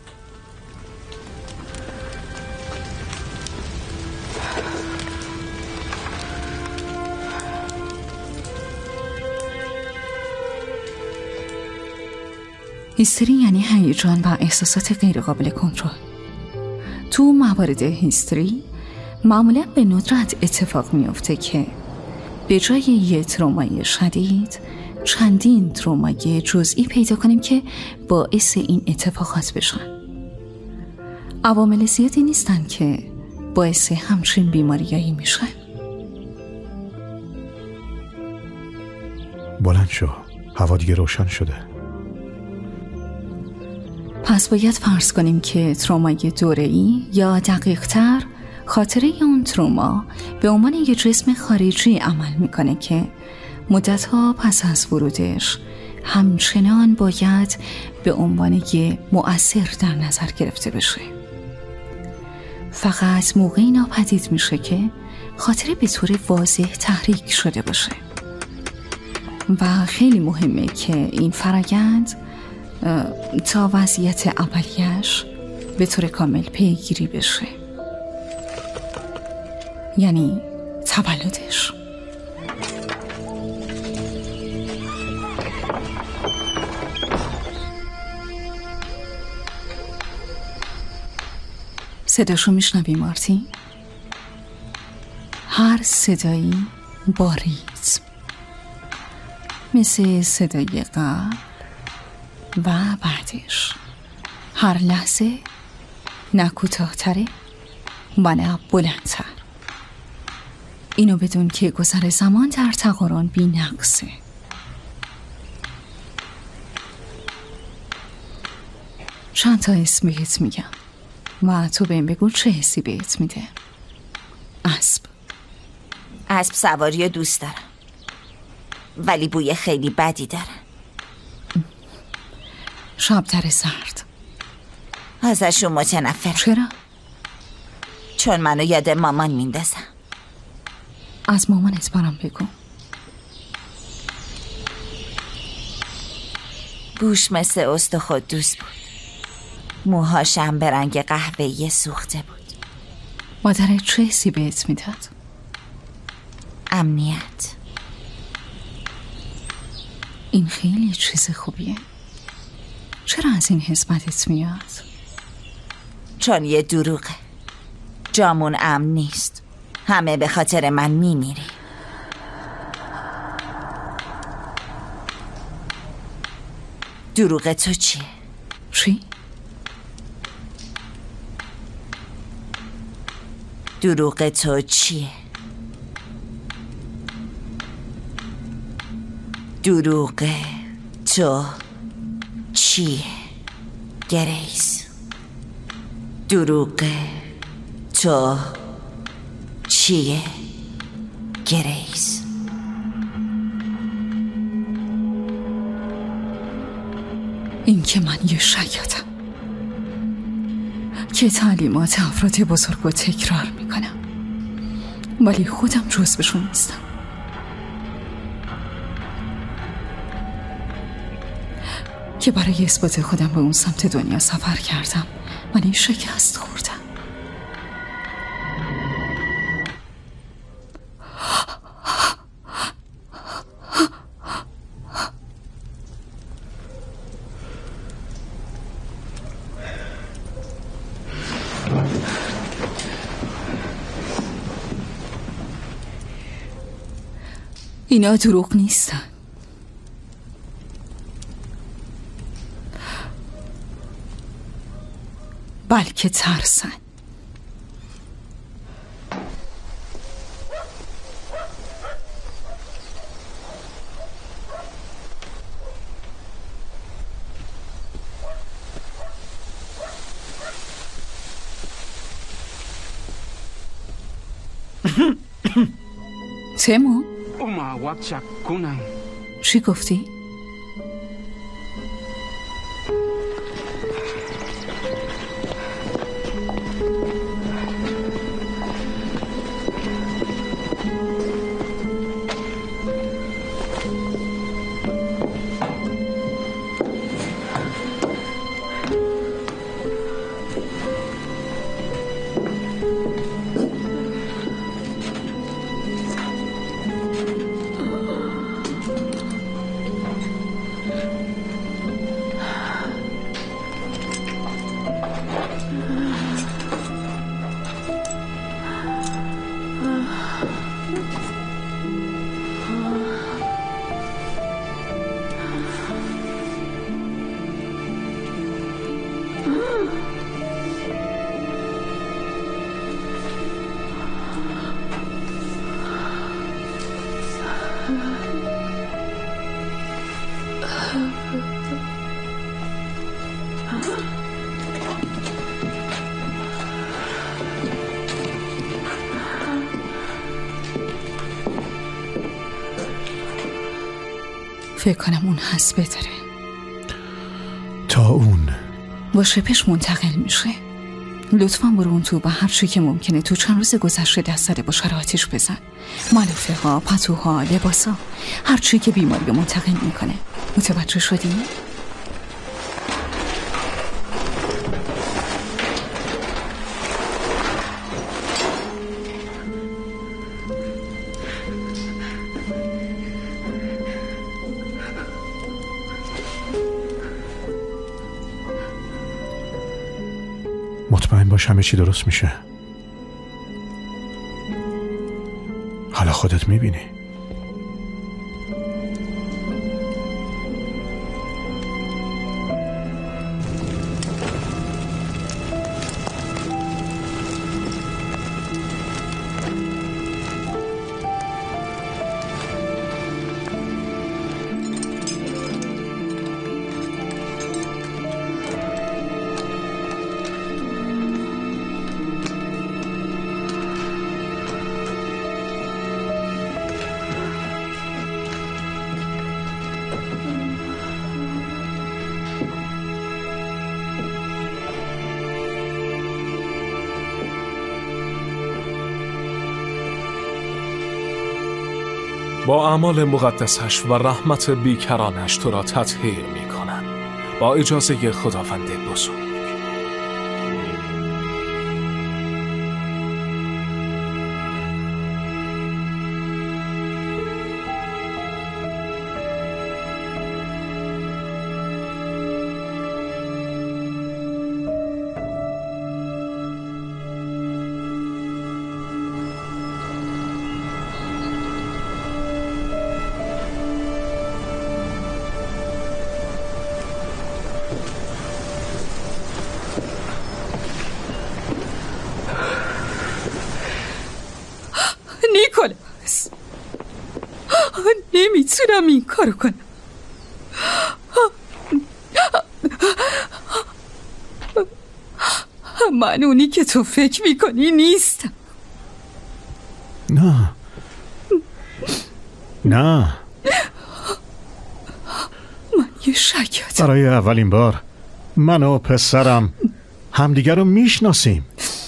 هیستری یعنی هیجان و احساسات غیرقابل کنترل. تو موارد هیستری معمولا به ندرت اتفاق میفته که به جای یه ترومای شدید چندین ترومای جزئی پیدا کنیم که باعث این اتفاقات بشن. عوامل زیادی نیستن که باعث همچین بیماریایی میشن. بلند شو، هوا دیگه روشن شده. پس باید فرض کنیم که ترومای دوره‌ای یا دقیق‌تر خاطره اون تروما به عنوان یه جسم خارجی عمل میکنه که مدت‌ها پس از ورودش همچنان باید به عنوان یه مؤثر در نظر گرفته بشه. فقط موقعی ناپدید میشه که خاطره به طور واضح تحریک شده باشه و خیلی مهمه که این فرآیند تا وضعیت اولیش به طور کامل پیگیری بشه، یعنی تولدش. صداشو میشنوی مارتین؟ هر صدایی با ریتم، مثل صدای قلب و بعدش. هر لحظه نه کوتاه‌تره و نه بلندتر. اینو بدون که گذر زمان در تقارن بی نقصه. چند تا اسم بهت میگم و تو بهم بگو چه حسی بهت میده. اسب سواری دوست دارم، ولی بوی خیلی بدی دارن. شبتر سرد، ازشون متنفرم. چرا؟ چون منو یاد مامان میندازم. از مامانت برام بگو. بوش مثل استخوان بود. موهاشم به رنگ قهوه‌ای سوخته بود. مادرت چه حسی بهت میداد؟ امنیت. این خیلی چیز خوبیه. چرا از این حس بدت میاد؟ چون یه دروغه. جامون امن نیست. همه به خاطر من میمیری. دروغ تو چیه؟ چی؟ دروغ تو چیه؟ دروغ تو چیه؟ گریس. دروغ تو چیه؟ گریس. این که من یه شیادم که تعلیمات افراد بزرگ رو تکرار میکنم ولی خودم جزوشون نیستم. که برای اثبات خودم به اون سمت دنیا سفر کردم ولی شکست خوردم. اینا دروغ نیستن. بلکه ترسن. تیمو؟ چی گفتی؟ فکر کنم اون هست بهتره. تا اون با شپش منتقل میشه. لطفاً برو اون تو و هر چی که ممکنه تو چند روز گذشته دست زده با آتیش بزن. ملافه ها، پتوها، لباسا، هر چی که بیماری رو منتقل میکنه. متوجه شدی؟ مطمئن باش همه چی درست میشه. حالا خودت میبینی. با اعمال مقدسش و رحمت بیکرانش تو را تطهیر می کنم با اجازه خداوند بزرگ. نیکولاس، نمیتونم این کارو کنم. من اونی که تو فکر میکنی نیستم. نه من یه شکایت. برای اولین بار من و پسرم همدیگر رو میشناسیم.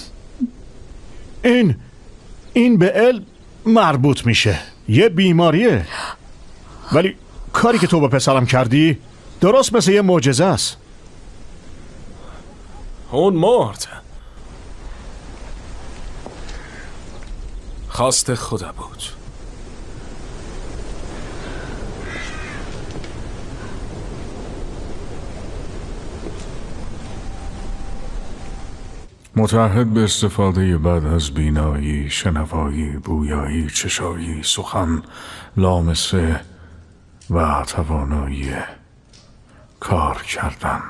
این به علم مربوط میشه، یه بیماریه، ولی کاری که تو با پسرم کردی درست مثل یه معجزه است. اون مرد، خواست خدا بود. متعهد به استفاده بعد از بینایی، شنوایی، بویایی، چشایی، سخن، لامسه و توانایی کار کردن.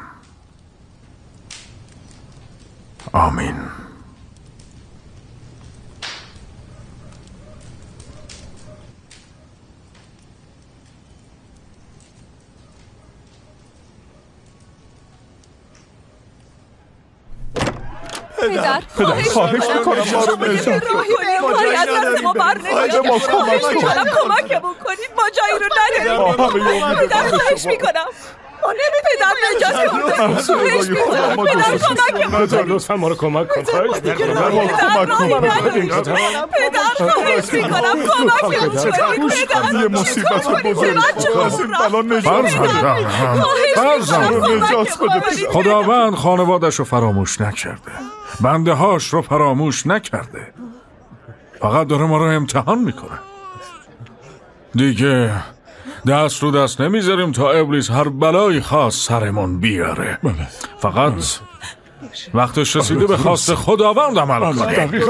آمین. پدر خواهش میکنم ما رو نجات کاری از دست ما بر نمیشه. خواهش میکنم کمکمون کنید، ما جایی رو نداریم. پدر خواهش میکنم، پدر نجات کنید. خواهش میکنم پدر کمکمون کنید. لطفا ما رو کمک کن. خواهش میکنم پدر خواهش میکنم کمکمون کنید. پدر یه مصیبت بزرگ. خداوند خانوادش رو فراموش نکرده، بنده هاش رو فراموش نکرده، فقط داره ما رو امتحان میکنه. دیگه دست رو دست نمیذاریم تا ابلیس هر بلایی خواست سرمون بیاره. فقط وقتش رسیده به خواست خداوند عمل کنیم.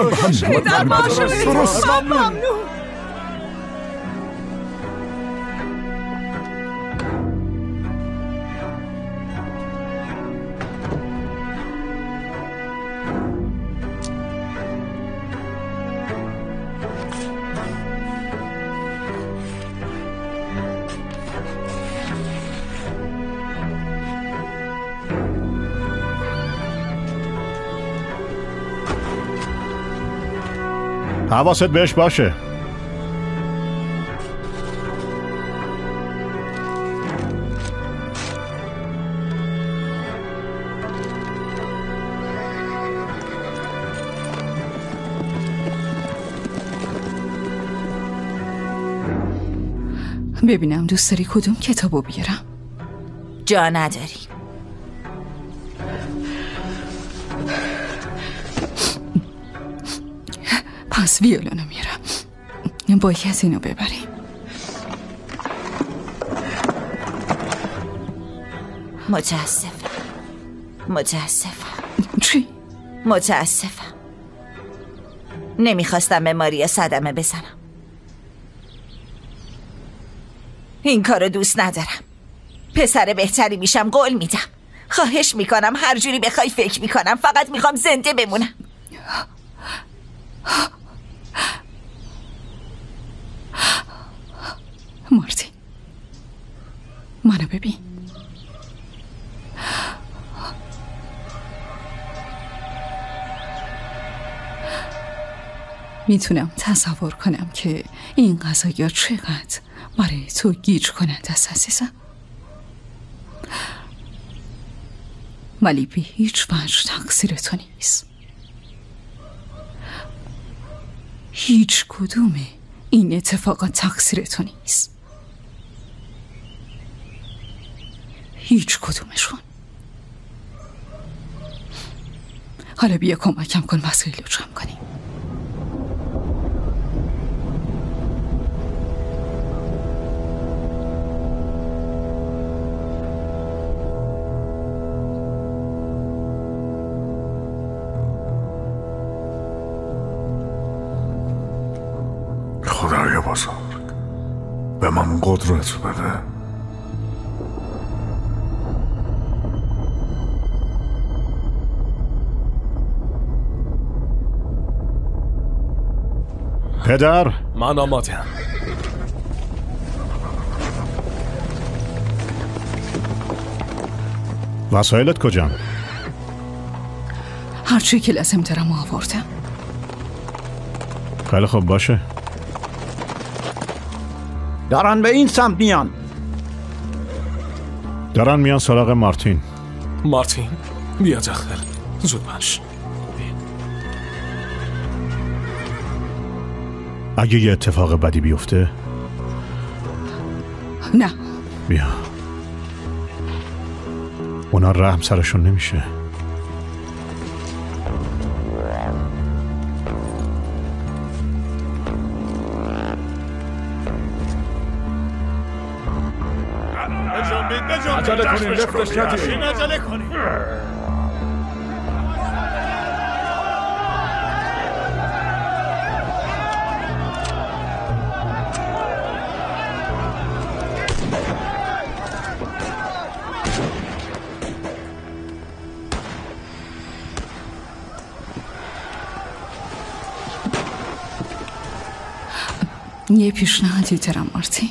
حواست بهش باشه. ببینم دوست داری کدوم کتابو بیارم؟ جا نداری. پس ویولونو میارم. باید اینو ببریم. متاسفم. چی؟ متاسفم. نمیخواستم به ماریا صدمه بزنم. این کارو دوست ندارم. پسر بهتری میشم، قول میدم. خواهش میکنم هر جوری بخوای فکر میکنم. فقط میخوام زنده بمونم. مارتین، منو ببین. میتونم تصور کنم که این قضایا چقدر برای تو گیج کننده است عزیزم، ولی به هیچ وجه تقصیر تو نیست. هیچ کدوم این اتفاقات تقصیر تو نیست. هیچ کدومشون. حالا بیا کمکم کن وسایل رو جمع کنیم. خدای بزرگ به من قدرت بده. پدر، من آمادم. وسایلت کجا؟ هرچی که لازم دارم آوردم. خیلی خوب باشه. دارن به این سمت میان. دارن میان سراغ مارتین. مارتین بیا داخل. زود باش. اگه یه اتفاق بدی بیفته؟ نه. بیا. اونا رحم سرشون نمیشه. عجله کنین، لفتش کردیم. عجله کنین. یه پیشنهادی دارم مارتین.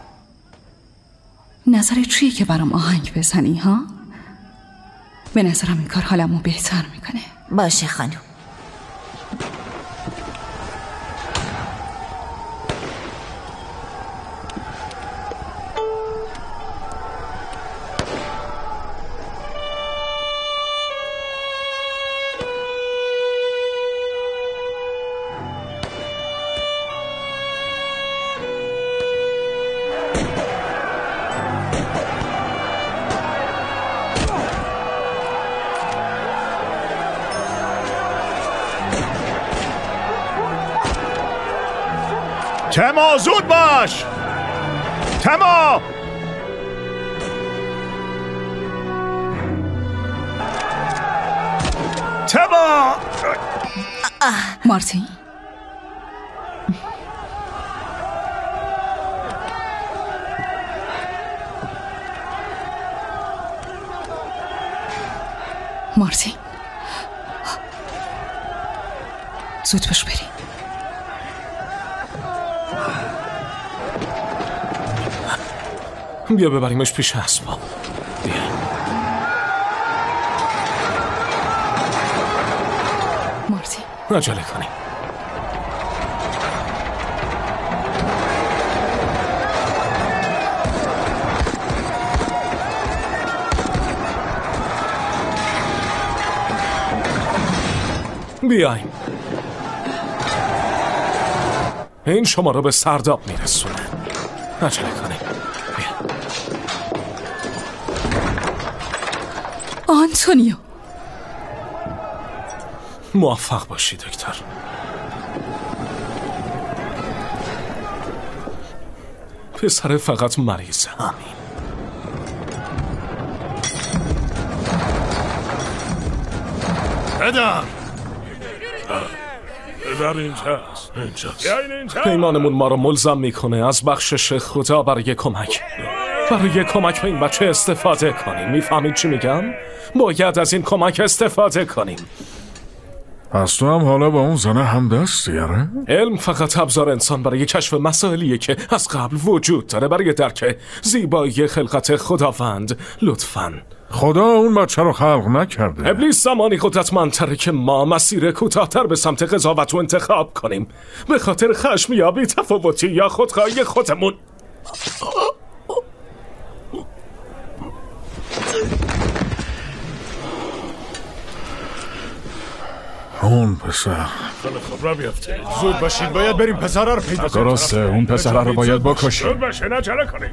نظرت چیه که برام آهنگ بزنی ها؟ به نظرم این کار حالمو بهتر میکنه. باشه خانم. تما زود باش. تما تما. مارتین مارتین زود باش بریم. بیا ببریمش پیش اسبا. بیا. مارتین عجله کنیم. بیایم. این شما رو به سرداب میرسونه. عجله کنیم. آنتونیو موفق باشی دکتر. پسر فقط مریضه. آمین. پدر اینجاست. پیمانمون ما رو ملزم میکنه از بخشش خدا برای کمک به این بچه استفاده کنیم. میفهمید چی میگم؟ باید از این کمک استفاده کنیم. پس تو هم حالا با اون زنه هم دستی؟ آره؟ علم فقط ابزار انسان برای کشف مسائلیه که از قبل وجود داره، برای درک زیبایی خلقت خداوند. لطفاً خدا اون بچه رو خلق نکرده. ابلیس زمانی قدرتمندتره که ما مسیر کوتاه‌تر به سمت قضاوت رو انتخاب کنیم، به خاطر خشم یا بی‌تفاوتی یا خودخواهی خودمون. اون پسر خیلی خوب را بیافتید. زود باشید، باید بریم پسره رو پیدا کنیم. درسته، اون پسره رو باید بکشیم. زود باشید، عجله کنیم.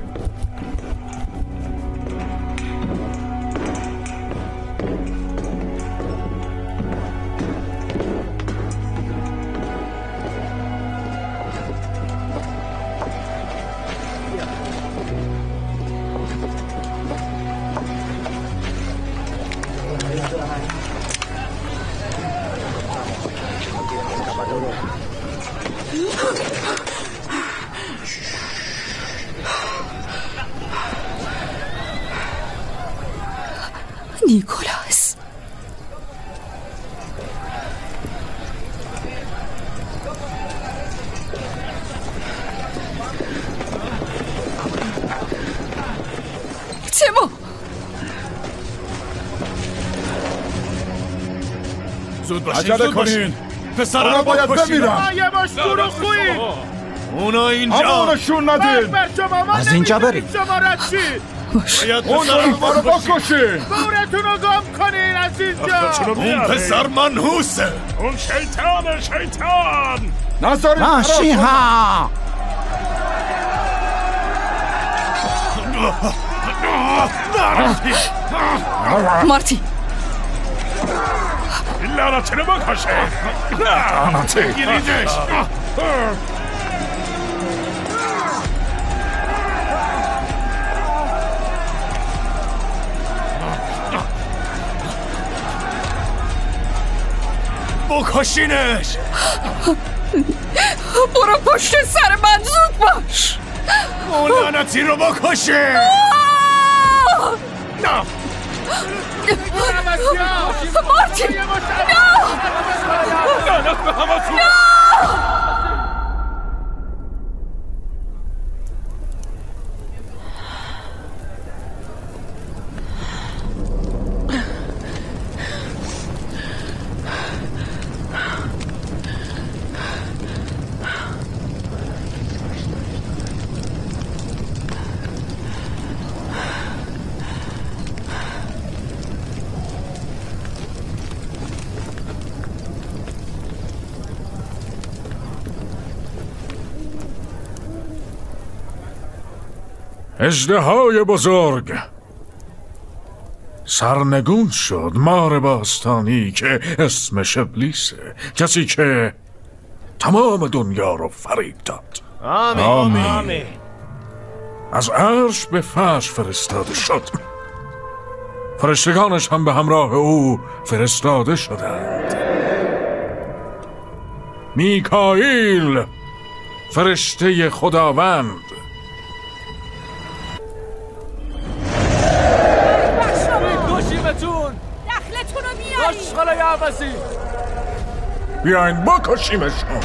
نیکولاس. تیمو. زود باشید، عجله کنین. پسر رو باید بمیرم. یه باش دروغگویی. اونا اینجا. همونو شون ندین. از اینجا برید. اونا رو بکشین. گورتون رو گم کنین از اینجا. اون پسر منحوسه. اون شیطان. نذارید مسیحا. مارتی. لعنتی رو بکشه. لعنتی. گیریدش. بکشینش. برو پشت سر من، زود باش. اون لعنتی رو بکشین. نه مارتی، نه. لعنت به همتون. اژدهای بزرگ سرنگون شد، مار باستانی که اسمش ابلیسه، کسی که تمام دنیا رو فریب داد. آمین. از عرش به فرش فرستاده شد، فرشتگانش هم به همراه او فرستاده شدند. میکائیل فرشته خداوند، دخلتون رو میاریم. آشغالای عوضی، بیاین بکشیمشون،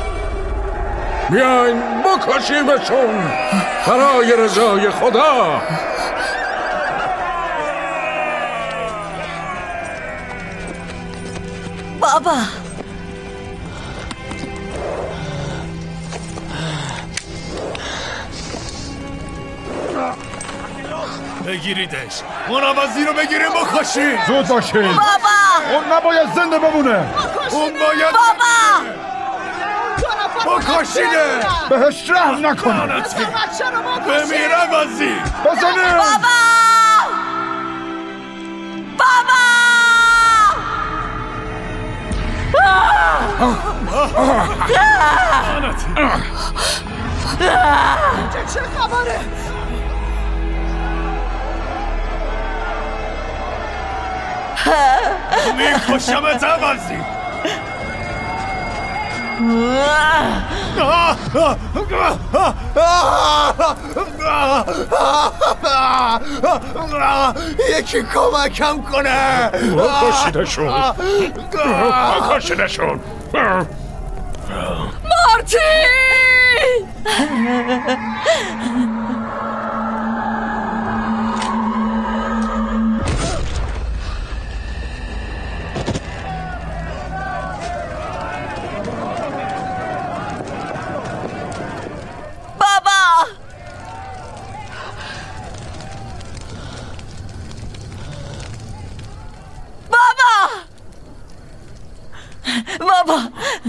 بیاین بکشیمشون برای رضای خدا. بابا بگیریدش. اون عوضی رو بگیریم بکشین. زود باشین. بابا اون نباید زنده بمونه. اون باید بابا بکشینه. بهش رحم نکن. بمیر عوضی. بزنیم. بابا چه خبره؟ میکشمت عوضی. یکی کمکم کنه. بکشیدشون، بکشیدشون. مارتی! بابا.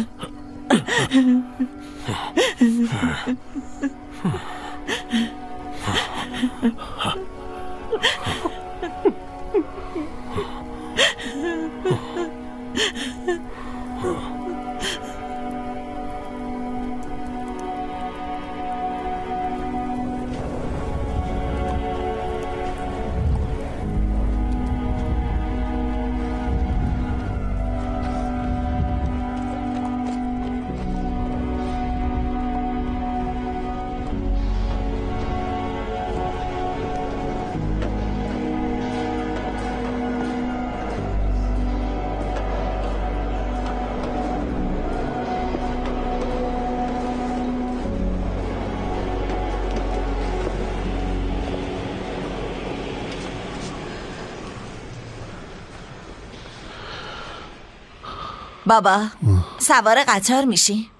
بابا سوار قطار میشی؟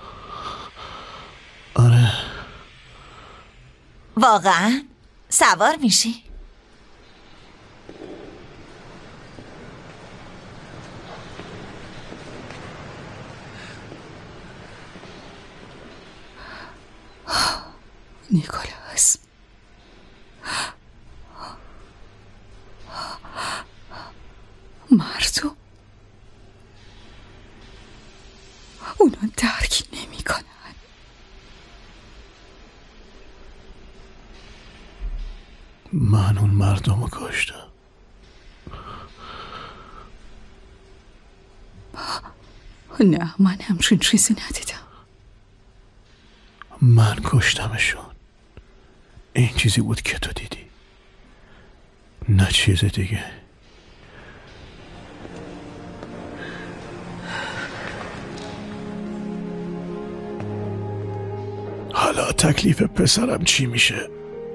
آره. واقعا؟ سوار میشی؟ نیکولاس، مردم اونا درک نمی کنن. من اون مردم رو کشتم. نه، من همچین چیزی ندیدم. من کشتمشون. این چیزی بود که تو دیدی، نه چیز دیگه. حالا تکلیف پسرم چی میشه؟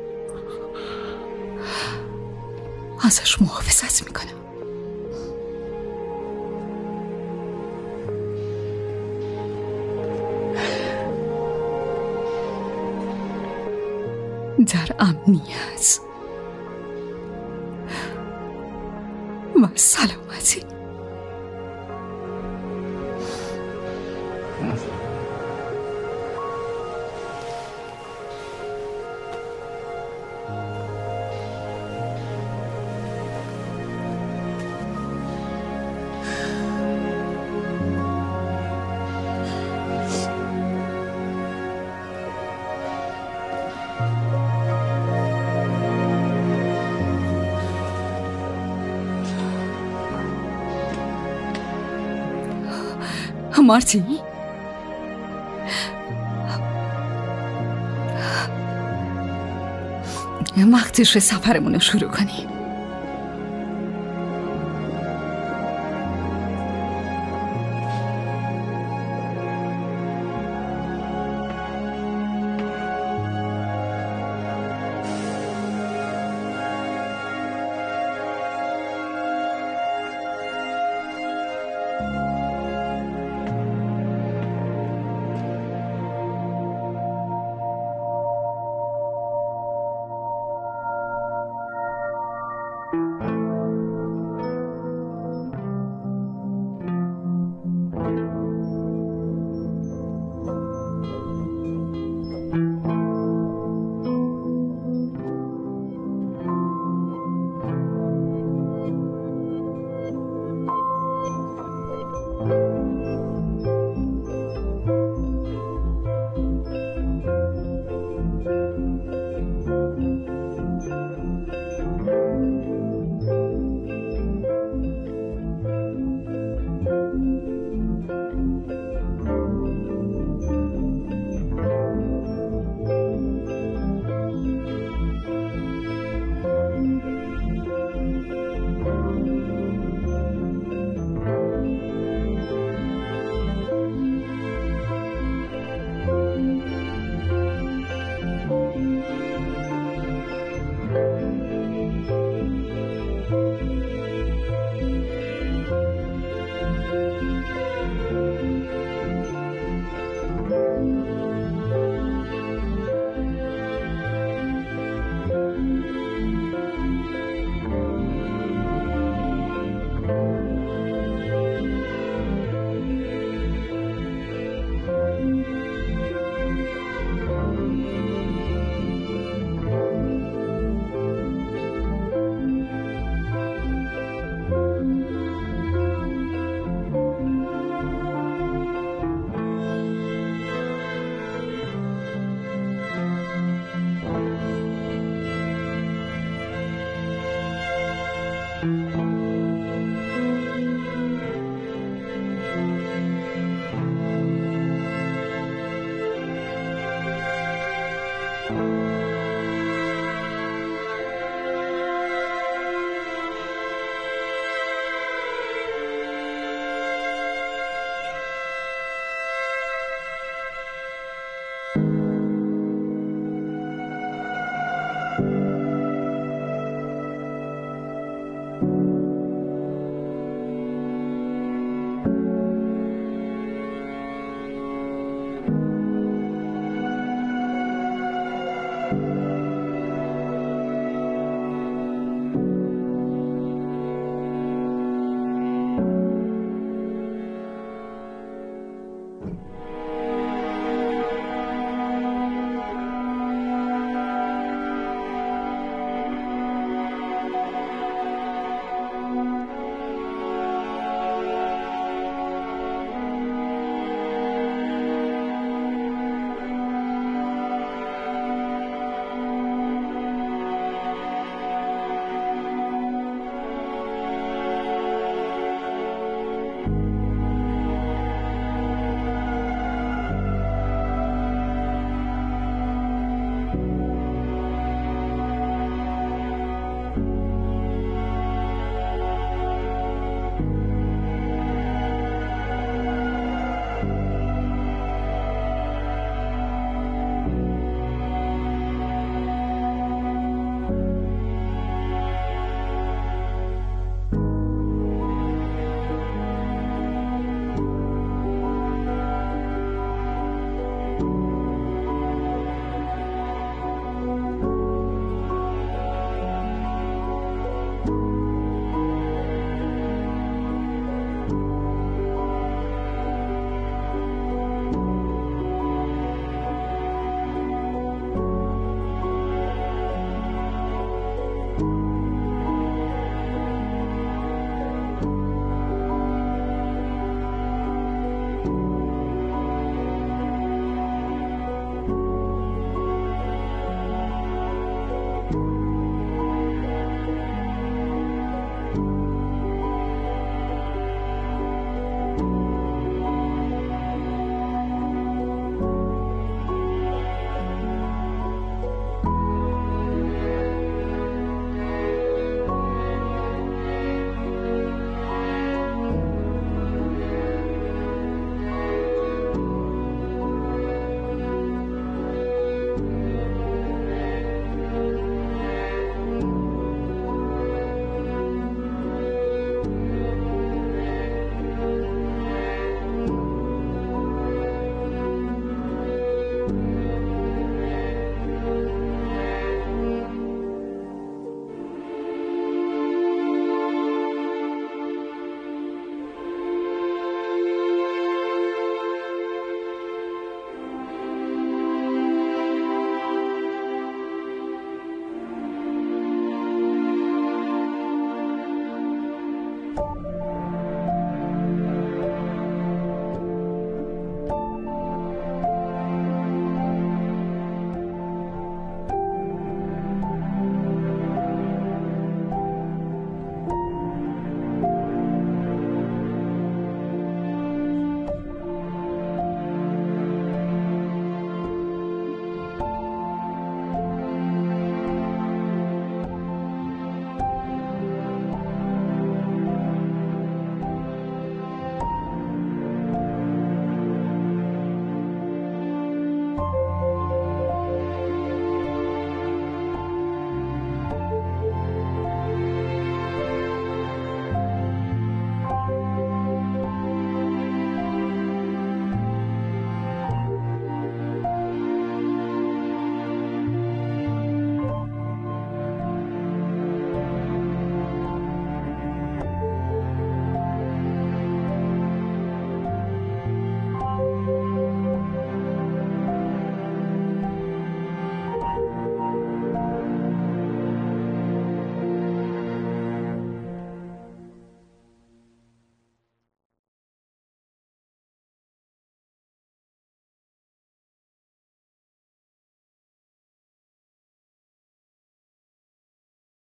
ازش محافظت میکنم. در امنیت و سلامتی. مارتی، وقتش سفرمون رو شروع کنیم.